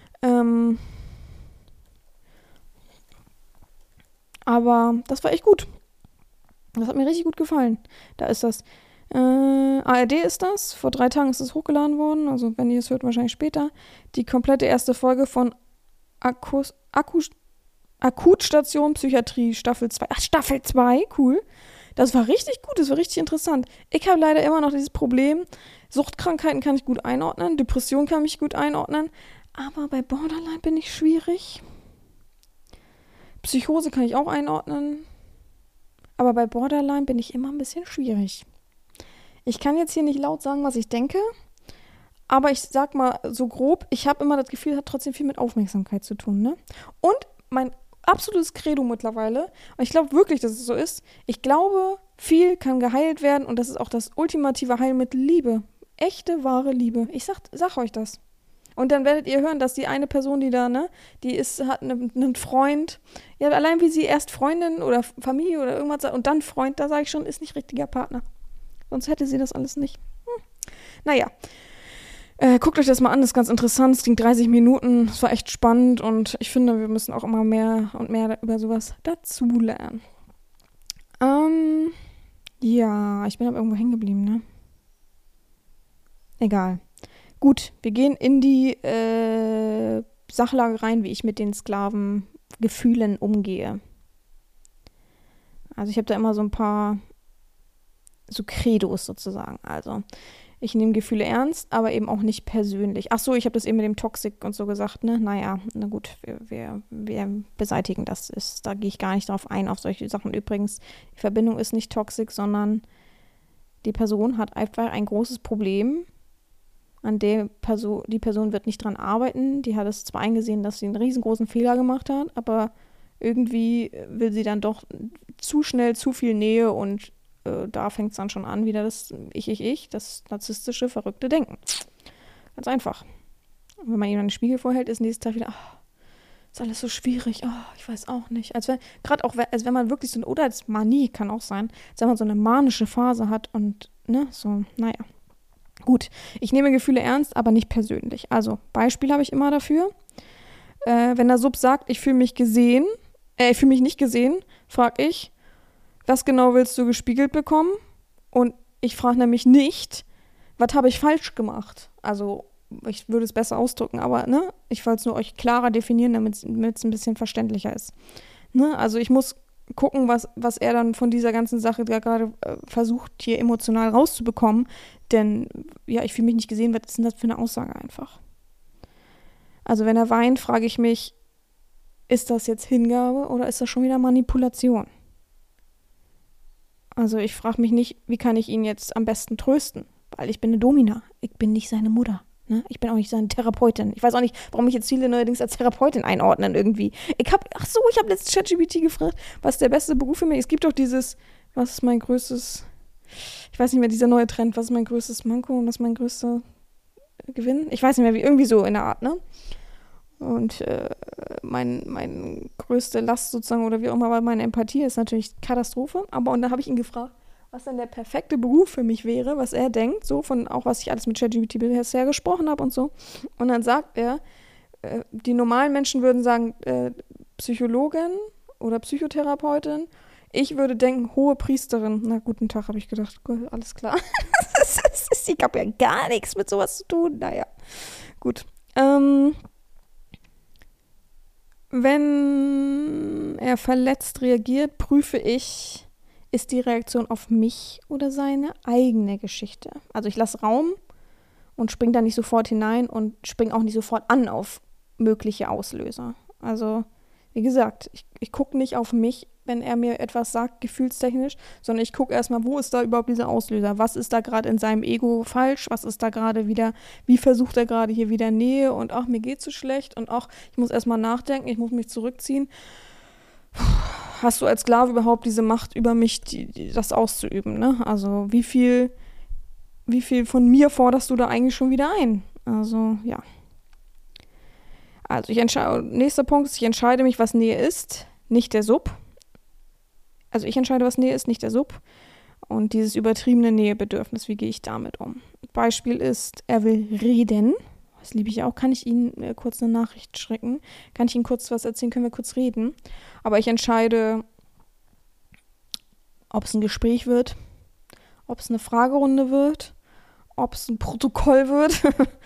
Aber das war echt gut. Das hat mir richtig gut gefallen. Da ist das. ARD ist das. Vor 3 Tagen ist es hochgeladen worden. Also wenn ihr es hört, wahrscheinlich später. Die komplette erste Folge von Akutstation Psychiatrie Staffel 2. Ach, Staffel 2, cool. Das war richtig gut, das war richtig interessant. Ich habe leider immer noch dieses Problem. Suchtkrankheiten kann ich gut einordnen. Depression kann ich gut einordnen. Aber bei Borderline bin ich schwierig. Psychose kann ich auch einordnen. aber bei Borderline bin ich immer ein bisschen schwierig. Ich kann jetzt hier nicht laut sagen, was ich denke, aber ich sag mal so grob, ich habe immer das Gefühl, hat trotzdem viel mit Aufmerksamkeit zu tun, ne? Und mein absolutes Credo mittlerweile, und ich glaube wirklich, dass es so ist, ich glaube, viel kann geheilt werden und das ist auch das ultimative Heilmittel Liebe. Echte, wahre Liebe. Ich sag euch das. Und dann werdet ihr hören, dass die eine Person, die da, ne, hat einen Freund, ja, allein wie sie erst Freundin oder Familie oder irgendwas sagt und dann Freund, da sage ich schon, ist nicht richtiger Partner. Sonst hätte sie das alles nicht. Naja. Guckt euch das mal an, das ist ganz interessant. Es ging 30 Minuten, es war echt spannend und ich finde, wir müssen auch immer mehr und mehr über sowas dazulernen. Ja, ich bin aber irgendwo hängen geblieben, ne? Egal. Gut, wir gehen in die Sachlage rein, wie ich mit den Sklavengefühlen umgehe. Also ich habe da immer so ein paar so Credos sozusagen. Also ich nehme Gefühle ernst, aber eben auch nicht persönlich. Ach so, ich habe das eben mit dem Toxic und so gesagt, ne? Naja, na gut, wir beseitigen das. Da gehe ich gar nicht drauf ein, auf solche Sachen. Übrigens, die Verbindung ist nicht toxisch, sondern die Person hat einfach ein großes Problem, an der die Person wird nicht dran arbeiten. Die hat es zwar eingesehen, dass sie einen riesengroßen Fehler gemacht hat, aber irgendwie will sie dann doch zu schnell zu viel Nähe und da fängt es dann schon an, wieder das das narzisstische, verrückte Denken. Ganz einfach. Und wenn man ihm dann den Spiegel vorhält, ist nächsten Tag wieder, ist alles so schwierig, ich weiß auch nicht. Als wenn man wirklich so oder als Manie kann auch sein, als wenn man so eine manische Phase hat und, ne, so, naja. Gut, ich nehme Gefühle ernst, aber nicht persönlich. Also, Beispiel habe ich immer dafür. Wenn der Sub sagt, ich fühle mich nicht gesehen, frage ich, was genau willst du gespiegelt bekommen? Und ich frage nämlich nicht, was habe ich falsch gemacht? Also, ich würde es besser ausdrücken, aber ne, ich wollte es nur euch klarer definieren, damit es ein bisschen verständlicher ist. Ne? Also, ich muss gucken, was er dann von dieser ganzen Sache gerade versucht, hier emotional rauszubekommen. Denn, ja, ich fühle mich nicht gesehen, was ist denn das für eine Aussage einfach? Also, wenn er weint, frage ich mich, ist das jetzt Hingabe oder ist das schon wieder Manipulation? Also ich frage mich nicht, wie kann ich ihn jetzt am besten trösten? Weil ich bin eine Domina. Ich bin nicht seine Mutter. Ne? Ich bin auch nicht seine Therapeutin. Ich weiß auch nicht, warum mich jetzt viele neuerdings als Therapeutin einordnen irgendwie. Ich habe letztens ChatGPT gefragt, was ist der beste Beruf für mich? Es gibt doch dieses, was ist mein größtes, ich weiß nicht mehr, dieser neue Trend, was ist mein größtes Manko und was ist mein größter Gewinn? Ich weiß nicht mehr, irgendwie so in der Art, ne? Und mein größte Last sozusagen oder wie auch immer war meine Empathie ist natürlich Katastrophe. Und da habe ich ihn gefragt, was denn der perfekte Beruf für mich wäre, was er denkt, so von auch was ich alles mit ChatGPT bisher gesprochen habe und so. Und dann sagt er, die normalen Menschen würden sagen Psychologin oder Psychotherapeutin. Ich würde denken, hohe Priesterin. Na, guten Tag, habe ich gedacht. Gut, alles klar. Ich habe ja gar nichts mit sowas zu tun. Naja, gut. Wenn er verletzt reagiert, prüfe ich, ist die Reaktion auf mich oder seine eigene Geschichte. Also ich lasse Raum und springe da nicht sofort hinein und springe auch nicht sofort an auf mögliche Auslöser. Also wie gesagt, ich gucke nicht auf mich, wenn er mir etwas sagt, gefühlstechnisch, sondern ich gucke erstmal, wo ist da überhaupt dieser Auslöser? Was ist da gerade in seinem Ego falsch? Was ist da gerade wieder, wie versucht er gerade hier wieder Nähe? Und ach, mir geht's so schlecht und auch, ich muss erstmal nachdenken, ich muss mich zurückziehen. Hast du als Sklave überhaupt diese Macht über mich, das auszuüben? Ne? Also wie viel von mir forderst du da eigentlich schon wieder ein? Also, ja. Also nächster Punkt ist, ich entscheide mich, was Nähe ist, nicht der Sub. Also ich entscheide, was Nähe ist, nicht der Sub. Und dieses übertriebene Nähebedürfnis, wie gehe ich damit um? Beispiel ist, er will reden. Das liebe ich auch. Kann ich Ihnen kurz eine Nachricht schicken? Kann ich Ihnen kurz was erzählen? Können wir kurz reden? Aber ich entscheide, ob es ein Gespräch wird, ob es eine Fragerunde wird, ob es ein Protokoll wird.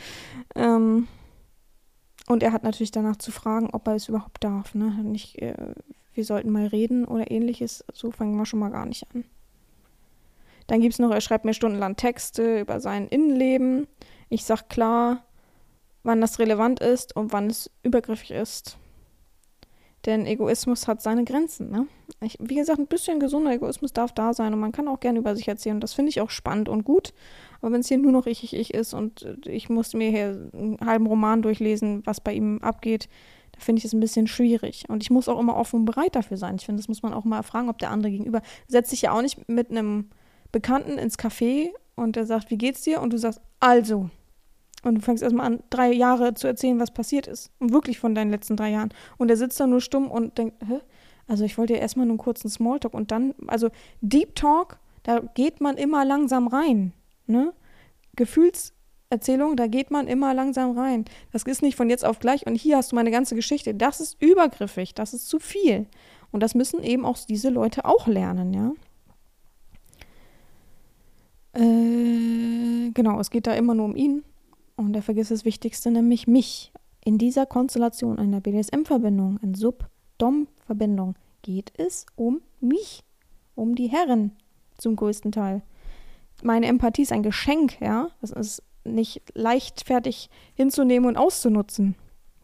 Und er hat natürlich danach zu fragen, ob er es überhaupt darf. Ne? Nicht, wir sollten mal reden oder ähnliches. So fangen wir schon mal gar nicht an. Dann gibt es noch, er schreibt mir stundenlang Texte über sein Innenleben. Ich sage klar, wann das relevant ist und wann es übergriffig ist. Denn Egoismus hat seine Grenzen, ne? Wie gesagt, ein bisschen gesunder Egoismus darf da sein und man kann auch gerne über sich erzählen. Und das finde ich auch spannend und gut. Aber wenn es hier nur noch ich ist und ich musste mir hier einen halben Roman durchlesen, was bei ihm abgeht, da finde ich es ein bisschen schwierig. Und ich muss auch immer offen und bereit dafür sein. Ich finde, das muss man auch mal fragen, ob der andere gegenüber setzt sich ja auch nicht mit einem Bekannten ins Café und der sagt, wie geht's dir? Und du sagst, also. Und du fängst erstmal an, 3 Jahre zu erzählen, was passiert ist. Und wirklich von deinen letzten 3 Jahren. Und er sitzt da nur stumm und denkt, hä? Also ich wollte ja erstmal nur einen kurzen Smalltalk und dann, also Deep Talk, da geht man immer langsam rein. Ne? Gefühlserzählung, da geht man immer langsam rein. Das ist nicht von jetzt auf gleich und hier hast du meine ganze Geschichte. Das ist übergriffig, das ist zu viel. Und das müssen eben auch diese Leute auch lernen, ja. Genau, es geht da immer nur um ihn. Und er vergisst das Wichtigste, nämlich mich. In dieser Konstellation einer BDSM-Verbindung, in Sub-Dom-Verbindung, geht es um mich, um die Herren zum größten Teil. Meine Empathie ist ein Geschenk, ja. Das ist nicht leichtfertig hinzunehmen und auszunutzen.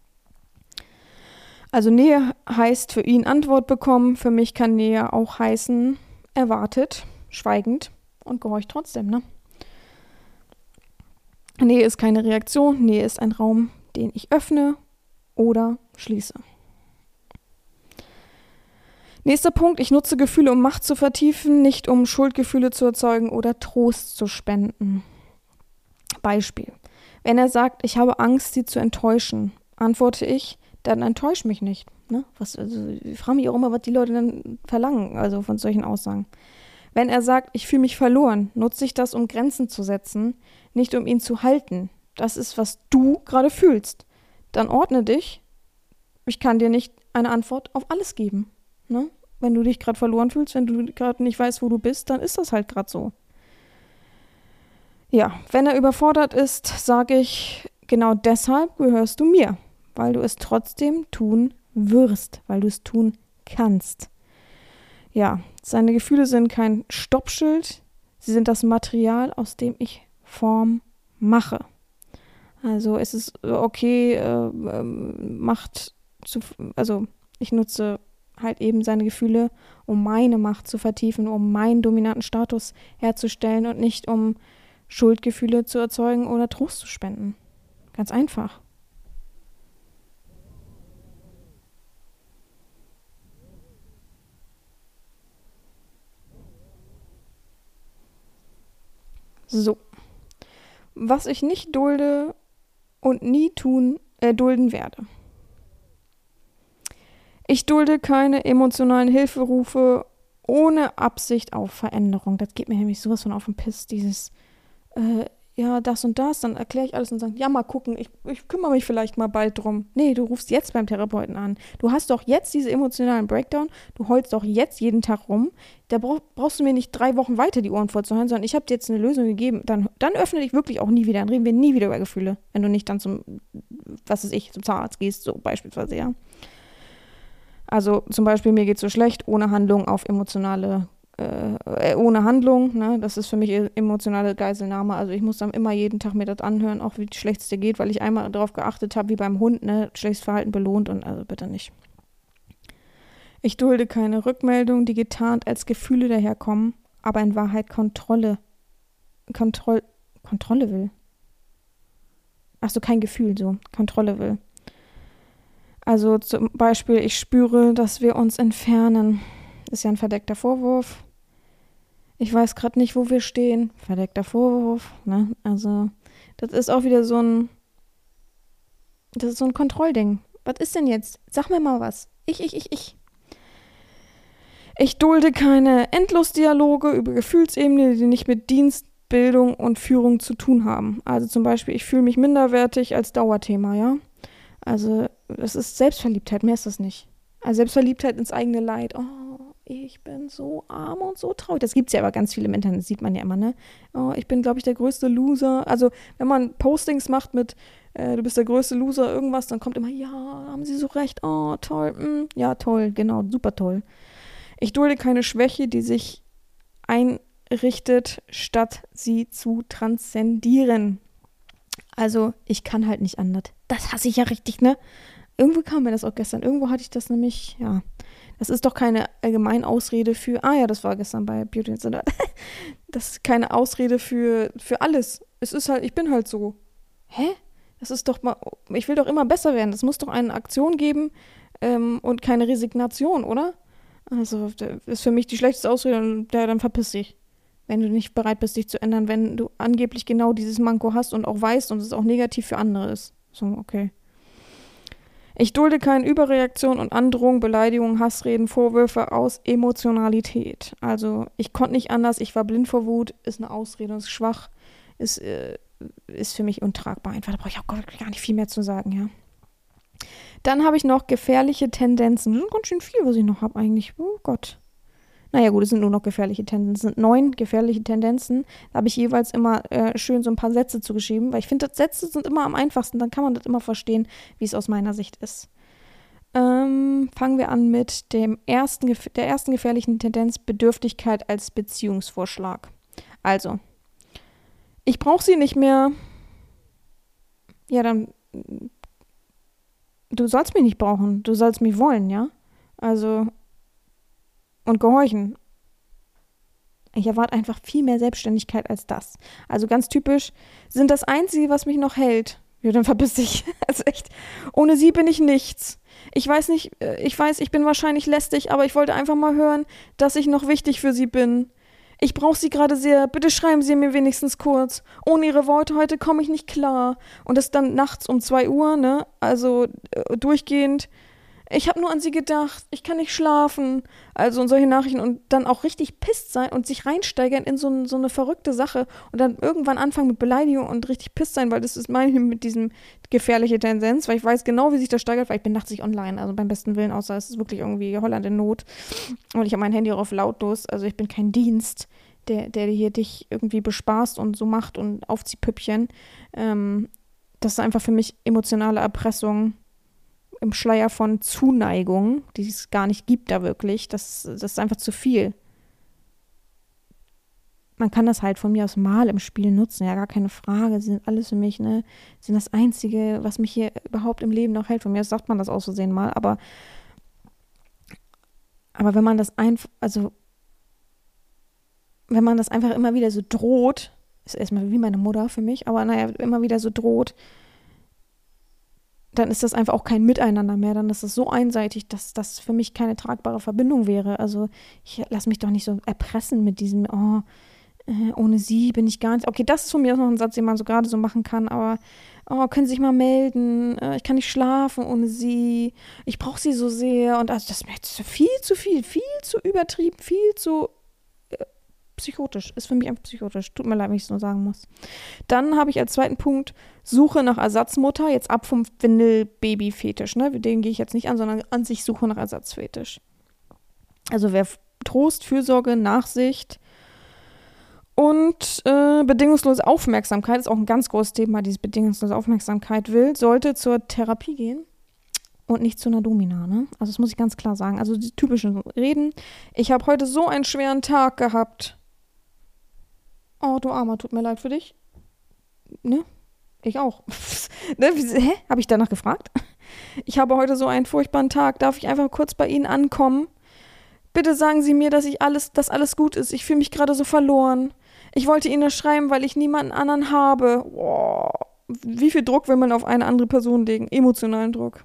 Also Nähe heißt für ihn Antwort bekommen. Für mich kann Nähe auch heißen, erwartet, schweigend und gehorcht trotzdem, ne? Nähe ist keine Reaktion, Nähe ist ein Raum, den ich öffne oder schließe. Nächster Punkt, ich nutze Gefühle, um Macht zu vertiefen, nicht um Schuldgefühle zu erzeugen oder Trost zu spenden. Beispiel, wenn er sagt, ich habe Angst, sie zu enttäuschen, antworte ich, dann enttäusch mich nicht. Ne? Ich frage mich auch immer, was die Leute dann verlangen, also von solchen Aussagen. Wenn er sagt, ich fühle mich verloren, nutze ich das, um Grenzen zu setzen, nicht um ihn zu halten. Das ist, was du gerade fühlst. Dann ordne dich. Ich kann dir nicht eine Antwort auf alles geben. Ne? Wenn du dich gerade verloren fühlst, wenn du gerade nicht weißt, wo du bist, dann ist das halt gerade so. Ja, wenn er überfordert ist, sage ich, genau deshalb gehörst du mir, weil du es trotzdem tun wirst, weil du es tun kannst. Ja, seine Gefühle sind kein Stoppschild, sie sind das Material, aus dem ich Form mache. Also es ist okay, ich nutze halt eben seine Gefühle, um meine Macht zu vertiefen, um meinen dominanten Status herzustellen und nicht um Schuldgefühle zu erzeugen oder Trost zu spenden. Ganz einfach. So. Was ich nicht dulde und nie dulden werde. Ich dulde keine emotionalen Hilferufe ohne Absicht auf Veränderung. Das geht mir nämlich sowas von auf den Piss, dieses ja, das und das, dann erkläre ich alles und sage, ja, mal gucken, ich kümmere mich vielleicht mal bald drum. Nee, du rufst jetzt beim Therapeuten an. Du hast doch jetzt diese emotionalen Breakdown, du heulst doch jetzt jeden Tag rum. Da brauchst du mir nicht 3 Wochen weiter die Ohren vorzuhören, sondern ich habe dir jetzt eine Lösung gegeben. Dann öffne dich wirklich auch nie wieder, dann reden wir nie wieder über Gefühle, wenn du nicht dann zum Zahnarzt gehst, so beispielsweise, ja. Also zum Beispiel, mir geht es so schlecht, ohne Handlung auf ohne Handlung, ne? Das ist für mich emotionale Geiselnahme. Also ich muss dann immer jeden Tag mir das anhören, auch wie schlecht es dir geht, weil ich einmal darauf geachtet habe, wie beim Hund, ne? Schlechtes Verhalten belohnt und also bitte nicht. Ich dulde keine Rückmeldungen, die getarnt als Gefühle daherkommen, aber in Wahrheit Kontrolle will. Achso, kein Gefühl, so. Kontrolle will. Also zum Beispiel, ich spüre, dass wir uns entfernen. Ist ja ein verdeckter Vorwurf. Ich weiß gerade nicht, wo wir stehen. Verdeckter Vorwurf, ne? Also, das ist auch wieder so ein Kontrollding. Was ist denn jetzt? Sag mir mal was. Ich. Ich dulde keine Endlosdialoge über Gefühlsebene, die nicht mit Dienst, Bildung und Führung zu tun haben. Also zum Beispiel, ich fühle mich minderwertig als Dauerthema, ja? Also, das ist Selbstverliebtheit, mehr ist das nicht. Also Selbstverliebtheit ins eigene Leid. Oh, ich bin so arm und so traurig. Das gibt es ja aber ganz viel im Internet, sieht man ja immer, ne? Oh, ich bin, glaube ich, der größte Loser. Also, wenn man Postings macht mit, du bist der größte Loser, irgendwas, dann kommt immer, ja, haben Sie so recht, oh, toll, ja, toll, genau, super toll. Ich dulde keine Schwäche, die sich einrichtet, statt sie zu transzendieren. Also, ich kann halt nicht anders. Das hasse ich ja richtig, ne? Irgendwo kam mir das auch gestern. Irgendwo hatte ich das nämlich, ja. Das ist doch keine allgemeine Ausrede für, ja, das war gestern bei Beauty Center. Das ist keine Ausrede für alles. Es ist halt, ich bin halt so. Hä? Das ist doch mal, ich will doch immer besser werden. Es muss doch eine Aktion geben und keine Resignation, oder? Also, das ist für mich die schlechteste Ausrede und dann verpiss dich. Wenn du nicht bereit bist, dich zu ändern, wenn du angeblich genau dieses Manko hast und auch weißt und es auch negativ für andere ist. So, okay. Ich dulde keine Überreaktion und Androhung, Beleidigungen, Hassreden, Vorwürfe aus Emotionalität. Also, ich konnte nicht anders, ich war blind vor Wut, ist eine Ausrede und ist schwach, ist für mich untragbar. Einfach, da brauche ich auch gar nicht viel mehr zu sagen, ja. Dann habe ich noch gefährliche Tendenzen. Das ist ganz schön viel, was ich noch habe eigentlich. Oh Gott. Naja gut, es sind nur noch gefährliche Tendenzen. Es sind 9 gefährliche Tendenzen. Da habe ich jeweils immer schön so ein paar Sätze zugeschrieben, weil ich finde, Sätze sind immer am einfachsten. Dann kann man das immer verstehen, wie es aus meiner Sicht ist. Fangen wir an mit der ersten gefährlichen Tendenz, Bedürftigkeit als Beziehungsvorschlag. Also, ich brauche sie nicht mehr. Ja, dann, du sollst mich nicht brauchen. Du sollst mich wollen, ja? Also, und gehorchen. Ich erwarte einfach viel mehr Selbstständigkeit als das. Also ganz typisch, sind das Einzige, was mich noch hält. Ja, dann verpiss dich. Also echt, ohne sie bin ich nichts. Ich weiß nicht, ich bin wahrscheinlich lästig, aber ich wollte einfach mal hören, dass ich noch wichtig für sie bin. Ich brauche sie gerade sehr. Bitte schreiben Sie mir wenigstens kurz. Ohne Ihre Worte heute komme ich nicht klar. Und das dann nachts um 2 Uhr, ne? Also durchgehend. Ich habe nur an sie gedacht, ich kann nicht schlafen. Also und solche Nachrichten und dann auch richtig pisst sein und sich reinsteigern in so eine verrückte Sache und dann irgendwann anfangen mit Beleidigung und richtig pisst sein, weil das ist meine mit diesem gefährliche Tendenz, weil ich weiß genau, wie sich das steigert, weil ich bin nachts nicht online, also beim besten Willen, außer es ist wirklich irgendwie Holland in Not und ich habe mein Handy auch auf lautlos, also ich bin kein Dienst, der hier dich irgendwie bespaßt und so macht und aufzieht Püppchen. Das ist einfach für mich emotionale Erpressung im Schleier von Zuneigung, die es gar nicht gibt da wirklich. Das ist einfach zu viel. Man kann das halt von mir aus mal im Spiel nutzen, ja, gar keine Frage. Sie sind alles für mich, ne? Sie sind das Einzige, was mich hier überhaupt im Leben noch hält. Von mir aus sagt man das aus Versehen mal, aber wenn man das wenn man das einfach immer wieder so droht, ist erstmal wie meine Mutter für mich, aber naja, immer wieder so droht, dann ist das einfach auch kein Miteinander mehr. Dann ist das so einseitig, dass das für mich keine tragbare Verbindung wäre. Also ich lasse mich doch nicht so erpressen mit diesem, ohne sie bin ich gar nicht. Okay, das ist von mir auch noch ein Satz, den man so gerade so machen kann, aber können Sie sich mal melden? Ich kann nicht schlafen ohne sie. Ich brauche sie so sehr. Und also das ist mir jetzt viel zu übertrieben, viel zu psychotisch. Ist für mich einfach psychotisch. Tut mir leid, wenn ich es nur sagen muss. Dann habe ich als zweiten Punkt Suche nach Ersatzmutter. Jetzt ab vom Windel-Baby-Fetisch. Ne? Den gehe ich jetzt nicht an, sondern an sich Suche nach Ersatzfetisch. Also wer Trost, Fürsorge, Nachsicht und bedingungslose Aufmerksamkeit, ist auch ein ganz großes Thema, diese bedingungslose Aufmerksamkeit will, sollte zur Therapie gehen. Und nicht zu einer Domina, ne? Also das muss ich ganz klar sagen. Also die typischen Reden. Ich habe heute so einen schweren Tag gehabt. Oh, du Armer, tut mir leid für dich. Ne? Ich auch. Ne? Hä? Habe ich danach gefragt? Ich habe heute so einen furchtbaren Tag. Darf ich einfach kurz bei Ihnen ankommen? Bitte sagen Sie mir, dass alles gut ist. Ich fühle mich gerade so verloren. Ich wollte Ihnen das schreiben, weil ich niemanden anderen habe. Oh, wie viel Druck will man auf eine andere Person legen? Emotionalen Druck.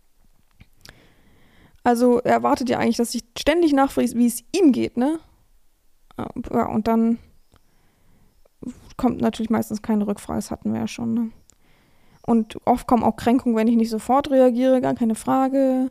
Also er erwartet ja eigentlich, dass ich ständig nachfrage, wie es ihm geht, ne? Ja, und dann kommt natürlich meistens keine Rückfrage, das hatten wir ja schon, ne? Und oft kommen auch Kränkungen, wenn ich nicht sofort reagiere, gar keine Frage.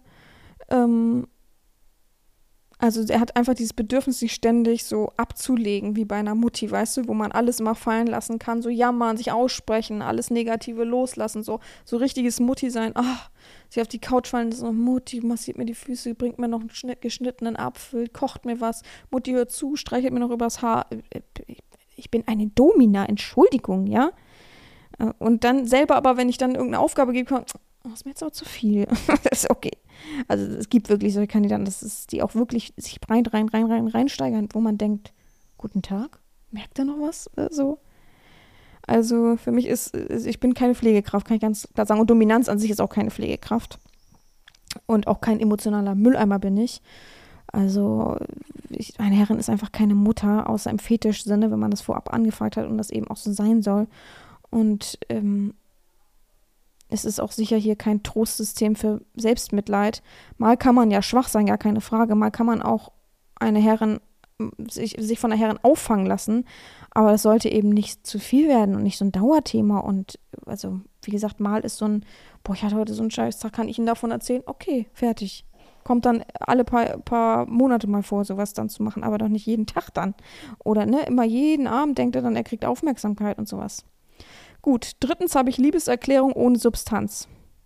Also er hat einfach dieses Bedürfnis, sich ständig so abzulegen, wie bei einer Mutti, weißt du, wo man alles immer fallen lassen kann, so jammern, sich aussprechen, alles Negative loslassen, so richtiges Mutti sein. Ach, sie auf die Couch fallen, so Mutti massiert mir die Füße, bringt mir noch einen geschnittenen Apfel, kocht mir was, Mutti hört zu, streichelt mir noch übers Haar. Ich bin eine Domina, Entschuldigung, ja? Und dann selber aber, wenn ich dann irgendeine Aufgabe gebe, das ist mir jetzt auch zu viel. Das ist okay. Also es gibt wirklich solche Kandidaten, die auch wirklich sich reinsteigern, wo man denkt, guten Tag, merkt er noch was? So. Also für mich ich bin keine Pflegekraft, kann ich ganz klar sagen. Und Dominanz an sich ist auch keine Pflegekraft. Und auch kein emotionaler Mülleimer bin ich. Also eine Herrin ist einfach keine Mutter, außer im Fetischsinne, wenn man das vorab angefragt hat und das eben auch so sein soll. Und es ist auch sicher hier kein Trostsystem für Selbstmitleid. Mal kann man ja schwach sein, gar keine Frage. Mal kann man auch eine Herrin sich von der Herrin auffangen lassen. Aber das sollte eben nicht zu viel werden und nicht so ein Dauerthema. Und also, wie gesagt, mal ist so ein, boah, ich hatte heute so einen Scheißtag, kann ich Ihnen davon erzählen? Okay, fertig. Kommt dann alle paar Monate mal vor, sowas dann zu machen, aber doch nicht jeden Tag dann. Oder ne, immer jeden Abend denkt er dann, er kriegt Aufmerksamkeit und sowas. Gut, drittens habe ich Liebeserklärung ohne Substanz.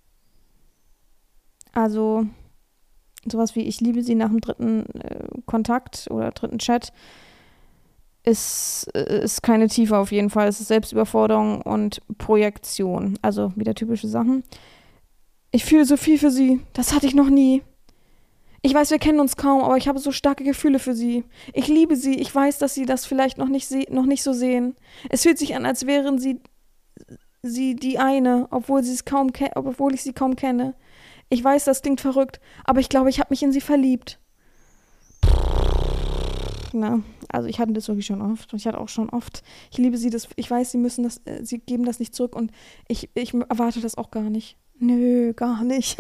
Also sowas wie ich liebe sie nach dem dritten Kontakt oder dritten Chat ist keine Tiefe auf jeden Fall. Es ist Selbstüberforderung und Projektion. Also wieder typische Sachen. Ich fühle so viel für sie. Das hatte ich noch nie. Ich weiß, wir kennen uns kaum, aber ich habe so starke Gefühle für sie. Ich liebe sie. Ich weiß, dass sie das vielleicht noch nicht so sehen. Es fühlt sich an, als wären sie die eine, obwohl ich sie kaum kenne. Ich weiß, das klingt verrückt, aber ich glaube, ich habe mich in sie verliebt. Na, also ich hatte das wirklich schon oft und ich hatte auch schon oft, ich liebe sie, ich weiß, sie geben das nicht zurück und ich erwarte das auch gar nicht. Nö, gar nicht.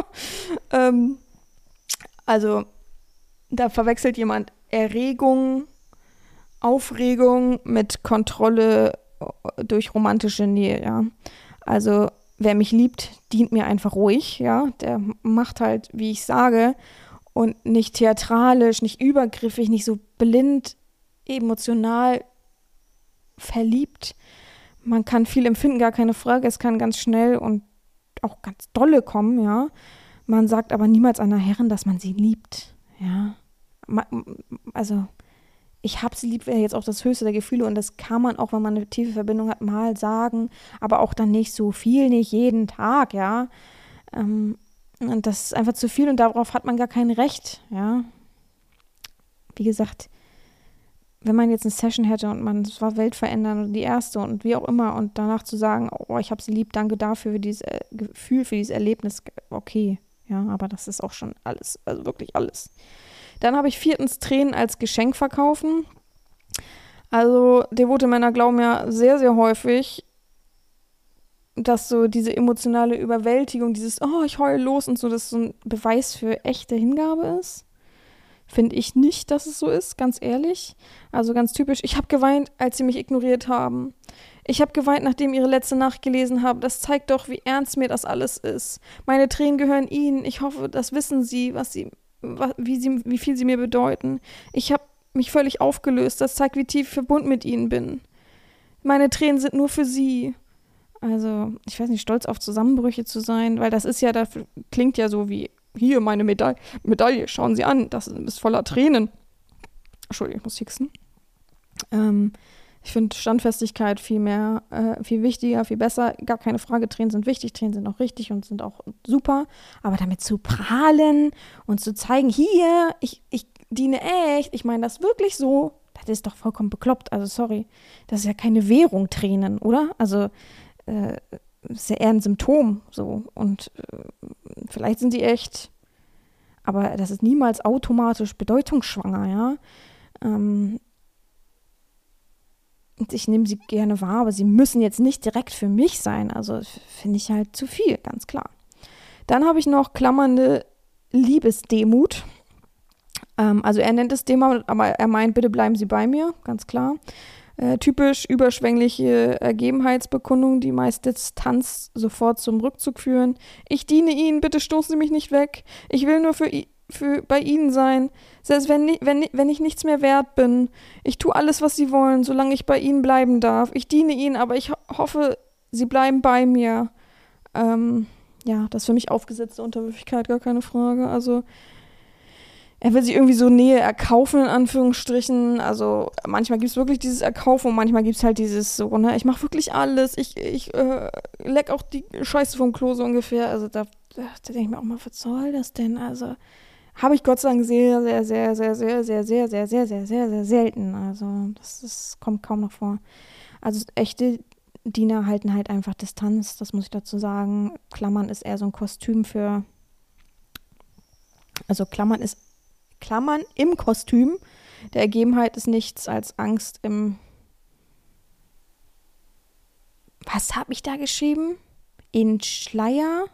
Also, da verwechselt jemand Erregung, Aufregung mit Kontrolle durch romantische Nähe, ja. Also, wer mich liebt, dient mir einfach ruhig, ja. Der macht halt, wie ich sage, und nicht theatralisch, nicht übergriffig, nicht so blind, emotional verliebt. Man kann viel empfinden, gar keine Frage. Es kann ganz schnell und auch ganz dolle kommen, ja. Man sagt aber niemals einer Herrin, dass man sie liebt, ja. Also, ich habe sie lieb, wäre jetzt auch das höchste der Gefühle und das kann man auch, wenn man eine tiefe Verbindung hat, mal sagen, aber auch dann nicht so viel, nicht jeden Tag, ja. Und das ist einfach zu viel und darauf hat man gar kein Recht, ja. Wie gesagt, wenn man jetzt eine Session hätte und es war weltverändernd und die erste und wie auch immer und danach zu sagen, oh, ich habe sie lieb, danke dafür, für dieses Gefühl, für dieses Erlebnis, okay, ja, aber das ist auch schon alles, also wirklich alles. Dann habe ich viertens Tränen als Geschenk verkaufen. Also devote Männer glauben ja sehr, sehr häufig, dass so diese emotionale Überwältigung, dieses, oh, ich heule los und so, das so ein Beweis für echte Hingabe ist. Finde ich nicht, dass es so ist, ganz ehrlich. Also ganz typisch. Ich habe geweint, als sie mich ignoriert haben. Ich habe geweint, nachdem ich ihre letzte Nacht gelesen habe. Das zeigt doch, wie ernst mir das alles ist. Meine Tränen gehören ihnen. Ich hoffe, das wissen sie, wie viel sie mir bedeuten. Ich habe mich völlig aufgelöst. Das zeigt, wie tief verbunden mit ihnen bin. Meine Tränen sind nur für sie. Also, ich weiß nicht, stolz auf Zusammenbrüche zu sein, weil das ist ja, das klingt ja so wie, hier, meine Medaille, schauen Sie an, das ist voller Tränen. Entschuldigung, ich muss fixen. Ich finde Standfestigkeit viel wichtiger, viel besser. Gar keine Frage, Tränen sind wichtig, Tränen sind auch richtig und sind auch super. Aber damit zu prahlen und zu zeigen, hier, ich diene echt, ich meine das wirklich so, das ist doch vollkommen bekloppt. Also sorry, das ist ja keine Währung, Tränen, oder? Also ist ja eher ein Symptom so und vielleicht sind die echt, aber das ist niemals automatisch bedeutungsschwanger, ja. Und ich nehme sie gerne wahr, aber sie müssen jetzt nicht direkt für mich sein, also finde ich halt zu viel, ganz klar. Dann habe ich noch klammernde Liebesdemut. Also er nennt es Demut, aber er meint, bitte bleiben Sie bei mir, ganz klar. Typisch überschwängliche Ergebenheitsbekundung, die meist Distanz sofort zum Rückzug führen. Ich diene Ihnen, bitte stoßen Sie mich nicht weg. Ich will nur bei Ihnen sein, selbst wenn ich nichts mehr wert bin. Ich tue alles, was Sie wollen, solange ich bei Ihnen bleiben darf. Ich diene Ihnen, aber ich hoffe, Sie bleiben bei mir. Ja, das ist für mich aufgesetzte Unterwürfigkeit, gar keine Frage. Also er will sich irgendwie so Nähe erkaufen, in Anführungsstrichen. Also manchmal gibt es wirklich dieses Erkaufen und manchmal gibt es halt dieses so, ne, ich mache wirklich alles. Ich leck auch die Scheiße vom Klo so ungefähr. Also da denke ich mir auch mal, was soll das denn? Also habe ich Gott sei Dank sehr, sehr, sehr, sehr, sehr, sehr, sehr, sehr, sehr, sehr, sehr, sehr selten. Also das kommt kaum noch vor. Also echte Diener halten halt einfach Distanz, das muss ich dazu sagen. Klammern ist eher so ein Kostüm für Also Klammern im Kostüm der Ergebenheit ist nichts als Angst im... Was habe ich da geschrieben? In Schleiergewand.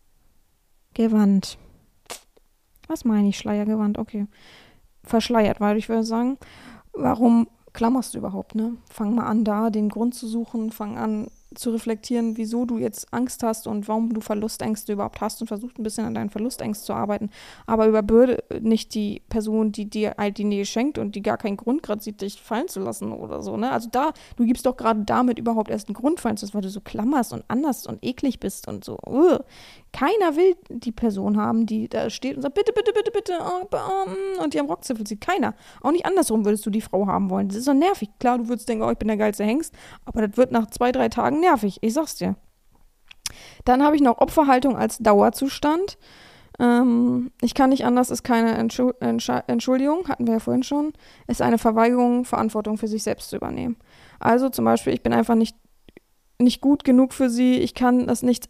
Was meine ich? Schleiergewand, okay. Verschleiert, weil ich würde sagen, warum klammerst du überhaupt, ne? Fang mal an, da den Grund zu suchen, fang an zu reflektieren, wieso du jetzt Angst hast und warum du Verlustängste überhaupt hast und versuch ein bisschen an deinen Verlustängsten zu arbeiten. Aber überbürde nicht die Person, die dir all die Nähe schenkt und die gar keinen Grund gerade sieht, dich fallen zu lassen oder so, ne? Also du gibst doch gerade damit überhaupt erst einen Grund fallen zu lassen, weil du so klammerst und anders und eklig bist und so. Keiner will die Person haben, die da steht und sagt, bitte, bitte, bitte, bitte, und die am Rockzipfel zieht. Keiner. Auch nicht andersrum würdest du die Frau haben wollen. Das ist so nervig. Klar, du würdest denken, ich bin der geilste Hengst, aber das wird nach 2-3 Tagen nervig. Ich sag's dir. Dann habe ich noch Opferhaltung als Dauerzustand. Ich kann nicht anders, ist keine Entschuldigung, hatten wir ja vorhin schon, ist eine Verweigerung, Verantwortung für sich selbst zu übernehmen. Also zum Beispiel, ich bin einfach nicht gut genug für sie, ich kann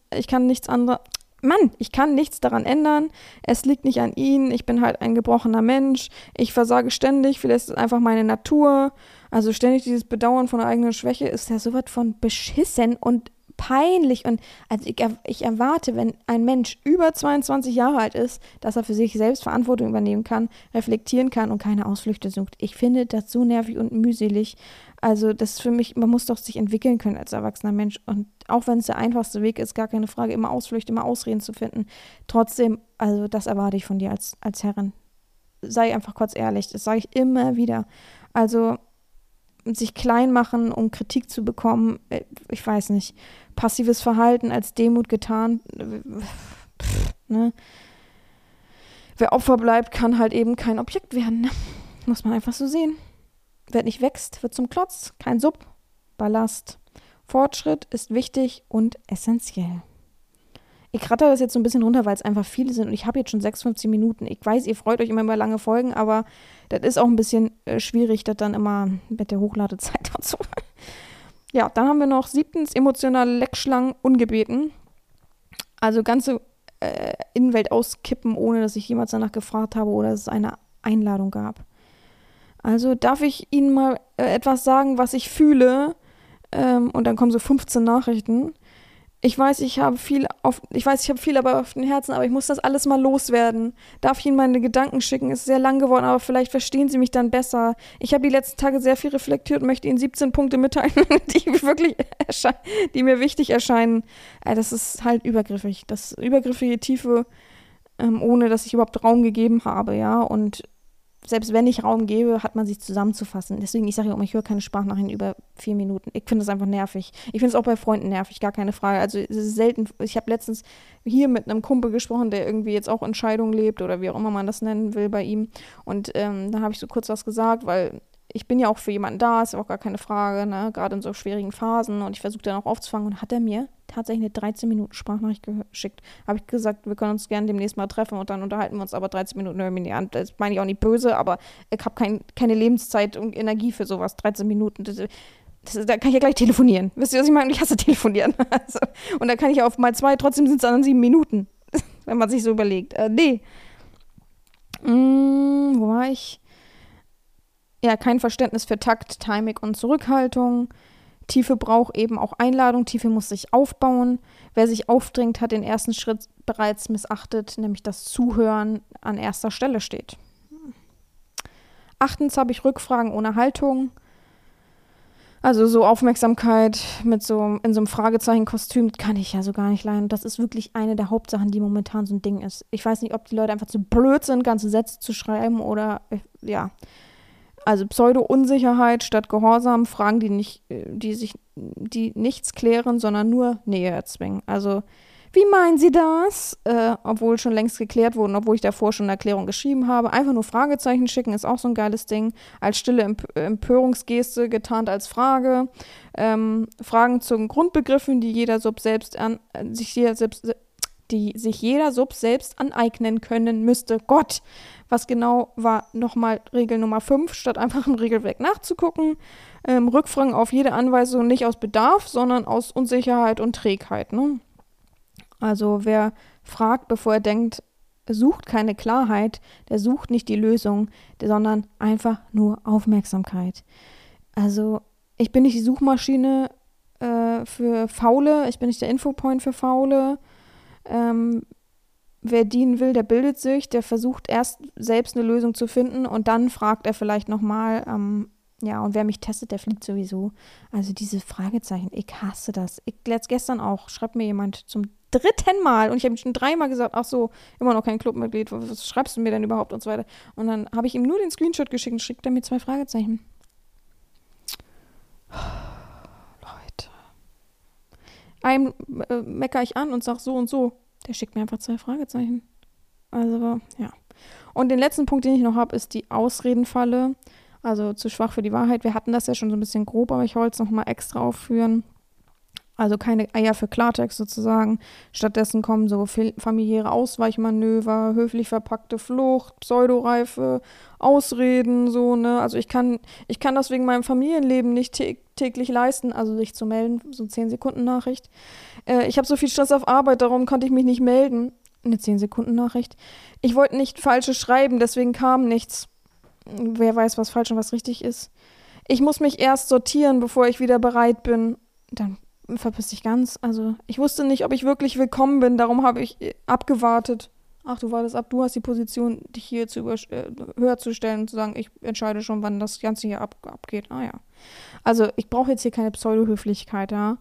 nichts daran ändern, es liegt nicht an ihnen, ich bin halt ein gebrochener Mensch, ich versage ständig, vielleicht ist es einfach meine Natur, also ständig dieses Bedauern von der eigenen Schwäche ist ja sowas von beschissen und peinlich und also ich erwarte, wenn ein Mensch über 22 Jahre alt ist, dass er für sich selbst Verantwortung übernehmen kann, reflektieren kann und keine Ausflüchte sucht. Ich finde das so nervig und mühselig. Also das ist für mich, man muss doch sich entwickeln können als erwachsener Mensch und auch wenn es der einfachste Weg ist, gar keine Frage, immer Ausflüchte, immer Ausreden zu finden. Trotzdem, also das erwarte ich von dir als Herrin. Sei einfach kurz ehrlich, das sage ich immer wieder. Also sich klein machen, um Kritik zu bekommen, ich weiß nicht, passives Verhalten als Demut getan, ne? Wer Opfer bleibt, kann halt eben kein Objekt werden, ne? Muss man einfach so sehen. Wer nicht wächst, wird zum Klotz, kein Sub, Ballast. Fortschritt ist wichtig und essentiell. Ich ratter das jetzt so ein bisschen runter, weil es einfach viele sind und ich habe jetzt schon 56 Minuten. Ich weiß, ihr freut euch immer über lange Folgen, aber das ist auch ein bisschen schwierig, das dann immer mit der Hochladezeit und so. Ja, dann haben wir noch 7. emotionale Leckschlangen ungebeten. Also ganze Innenwelt auskippen, ohne dass ich jemals danach gefragt habe oder dass es eine Einladung gab. Also darf ich Ihnen mal etwas sagen, was ich fühle? Und dann kommen so 15 Nachrichten. Ich weiß, ich habe viel auf den Herzen, aber ich muss das alles mal loswerden. Darf ich Ihnen meine Gedanken schicken? Ist sehr lang geworden, aber vielleicht verstehen Sie mich dann besser. Ich habe die letzten Tage sehr viel reflektiert und möchte Ihnen 17 Punkte mitteilen, die mir wichtig erscheinen. Das ist halt übergriffig. Das übergriffige Tiefe, ohne dass ich überhaupt Raum gegeben habe, ja. Und selbst wenn ich Raum gebe, hat man sich zusammenzufassen. Deswegen, ich sage ja auch, ich höre keine Sprachnachrichten über 4 Minuten. Ich finde das einfach nervig. Ich finde es auch bei Freunden nervig, gar keine Frage. Also es ist selten, ich habe letztens hier mit einem Kumpel gesprochen, der irgendwie jetzt auch in Scheidung lebt oder wie auch immer man das nennen will bei ihm. Und da habe ich so kurz was gesagt, weil ich bin ja auch für jemanden da, ist ja auch gar keine Frage, ne? Gerade in so schwierigen Phasen und ich versuche dann auch aufzufangen und hat er mir tatsächlich eine 13 Minuten Sprachnachricht geschickt. Habe ich gesagt, wir können uns gerne demnächst mal treffen und dann unterhalten wir uns, aber 13 Minuten hören wir nicht an. Das meine ich auch nicht böse, aber ich habe keine Lebenszeit und Energie für sowas. 13 Minuten, da kann ich ja gleich telefonieren. Wisst ihr, was ich meine? Ich hasse telefonieren. Also, und da kann ich auf mal 2, trotzdem sind es dann 7 Minuten, wenn man sich so überlegt. Nee. Wo war ich? Ja, kein Verständnis für Takt, Timing und Zurückhaltung. Tiefe braucht eben auch Einladung. Tiefe muss sich aufbauen. Wer sich aufdrängt, hat den ersten Schritt bereits missachtet, nämlich das Zuhören an erster Stelle steht. 8. habe ich Rückfragen ohne Haltung. Also so Aufmerksamkeit in so einem Fragezeichen-Kostüm kann ich ja so gar nicht leiden. Das ist wirklich eine der Hauptsachen, die momentan so ein Ding ist. Ich weiß nicht, ob die Leute einfach zu blöd sind, ganze Sätze zu schreiben oder ja. Also Pseudo-Unsicherheit statt Gehorsam, Fragen, die nichts klären, sondern nur Nähe erzwingen. Also, wie meinen Sie das? Obwohl schon längst geklärt wurden, obwohl ich davor schon eine Erklärung geschrieben habe. Einfach nur Fragezeichen schicken ist auch so ein geiles Ding. Als stille Empörungsgeste getarnt als Frage. Fragen zu Grundbegriffen, die sich jeder Sub selbst aneignen können müsste. Gott, was genau war nochmal Regel Nummer 5, statt einfach im Regelwerk nachzugucken. Rückfragen auf jede Anweisung nicht aus Bedarf, sondern aus Unsicherheit und Trägheit. Ne? Also wer fragt, bevor er denkt, sucht keine Klarheit, der sucht nicht die Lösung, sondern einfach nur Aufmerksamkeit. Also ich bin nicht die Suchmaschine für Faule, ich bin nicht der Infopoint für Faule. Wer dienen will, der bildet sich, der versucht erst selbst eine Lösung zu finden und dann fragt er vielleicht nochmal, ja, und wer mich testet, der fliegt sowieso. Also diese Fragezeichen, ich hasse das. Gestern auch, schreibt mir jemand zum 3. Mal und ich habe ihm schon 3-mal gesagt, ach so, immer noch kein Clubmitglied, was schreibst du mir denn überhaupt und so weiter. Und dann habe ich ihm nur den Screenshot geschickt und schickt er mir 2 Fragezeichen. Leute. Einem meckere ich an und sage so und so. Der schickt mir einfach 2 Fragezeichen. Also, ja. Und den letzten Punkt, den ich noch habe, ist die Ausredenfalle. Also zu schwach für die Wahrheit. Wir hatten das ja schon so ein bisschen grob, aber ich wollte es nochmal extra aufführen. Also keine Eier für Klartext sozusagen. Stattdessen kommen so familiäre Ausweichmanöver, höflich verpackte Flucht, pseudoreife Ausreden, so, ne. Also ich kann das wegen meinem Familienleben nicht täglich leisten, also sich zu melden, so 10-Sekunden-Nachricht. Ich habe so viel Stress auf Arbeit, darum konnte ich mich nicht melden. Eine 10-Sekunden-Nachricht. Ich wollte nicht Falsches schreiben, deswegen kam nichts. Wer weiß, was falsch und was richtig ist. Ich muss mich erst sortieren, bevor ich wieder bereit bin. Dann verpiss dich ganz. Also, ich wusste nicht, ob ich wirklich willkommen bin, darum habe ich abgewartet. Ach, du wartest ab, du hast die Position, dich hier höher zu stellen und zu sagen, ich entscheide schon, wann das Ganze hier abgeht. Ah ja. Also, ich brauche jetzt hier keine Pseudo-Höflichkeit, ja.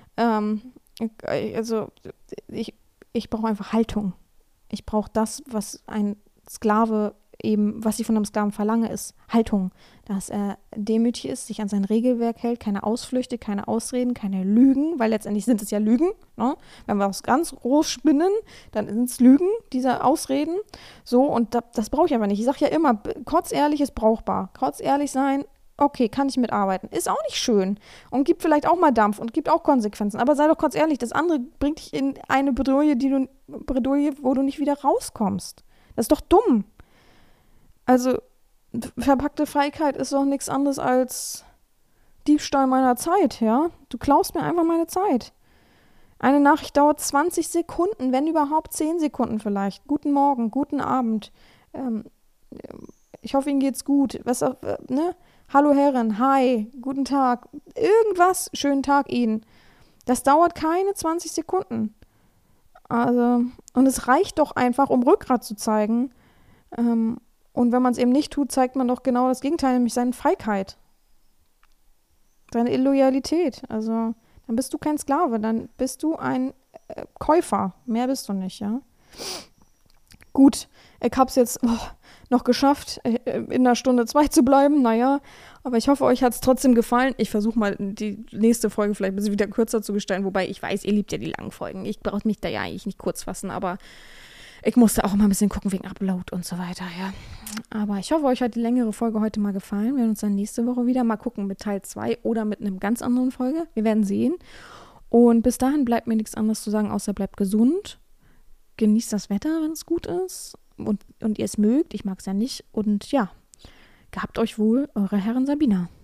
Ich brauche einfach Haltung. Ich brauche das, was ein Sklave eben, was ich von einem Sklaven verlange, ist Haltung. Dass er demütig ist, sich an sein Regelwerk hält, keine Ausflüchte, keine Ausreden, keine Lügen, weil letztendlich sind es ja Lügen. Ne? Wenn wir was ganz groß spinnen, dann sind es Lügen, diese Ausreden. So, und das brauche ich einfach nicht. Ich sage ja immer, kurzehrlich ist brauchbar. Kurzehrlich sein, okay, kann ich mitarbeiten. Ist auch nicht schön und gibt vielleicht auch mal Dampf und gibt auch Konsequenzen. Aber sei doch kurz ehrlich, das andere bringt dich in eine Bredouille, wo du nicht wieder rauskommst. Das ist doch dumm. Also, verpackte Feigheit ist doch nichts anderes als Diebstahl meiner Zeit, ja? Du klaust mir einfach meine Zeit. Eine Nachricht dauert 20 Sekunden, wenn überhaupt 10 Sekunden vielleicht. Guten Morgen, guten Abend. Ich hoffe, Ihnen geht's gut. Was auch, ne? Hallo Herren, hi, guten Tag. Irgendwas, schönen Tag Ihnen. Das dauert keine 20 Sekunden. Also, und es reicht doch einfach, um Rückgrat zu zeigen. Und wenn man es eben nicht tut, zeigt man doch genau das Gegenteil, nämlich seine Feigheit. Seine Illoyalität. Also, dann bist du kein Sklave, dann bist du ein Käufer. Mehr bist du nicht, ja. Gut, ich hab's jetzt noch geschafft, in der Stunde 2 zu bleiben, naja. Aber ich hoffe, euch hat's trotzdem gefallen. Ich versuche mal, die nächste Folge vielleicht ein bisschen wieder kürzer zu gestalten, wobei ich weiß, ihr liebt ja die langen Folgen. Ich brauche mich da ja eigentlich nicht kurz fassen, aber ich musste auch mal ein bisschen gucken wegen Upload und so weiter, ja. Aber ich hoffe, euch hat die längere Folge heute mal gefallen. Wir werden uns dann nächste Woche wieder mal gucken mit Teil 2 oder mit einem ganz anderen Folge. Wir werden sehen. Und bis dahin bleibt mir nichts anderes zu sagen, außer bleibt gesund. Genießt das Wetter, wenn es gut ist. Und ihr es mögt. Ich mag es ja nicht. Und ja, gehabt euch wohl, eure Herren Sabina.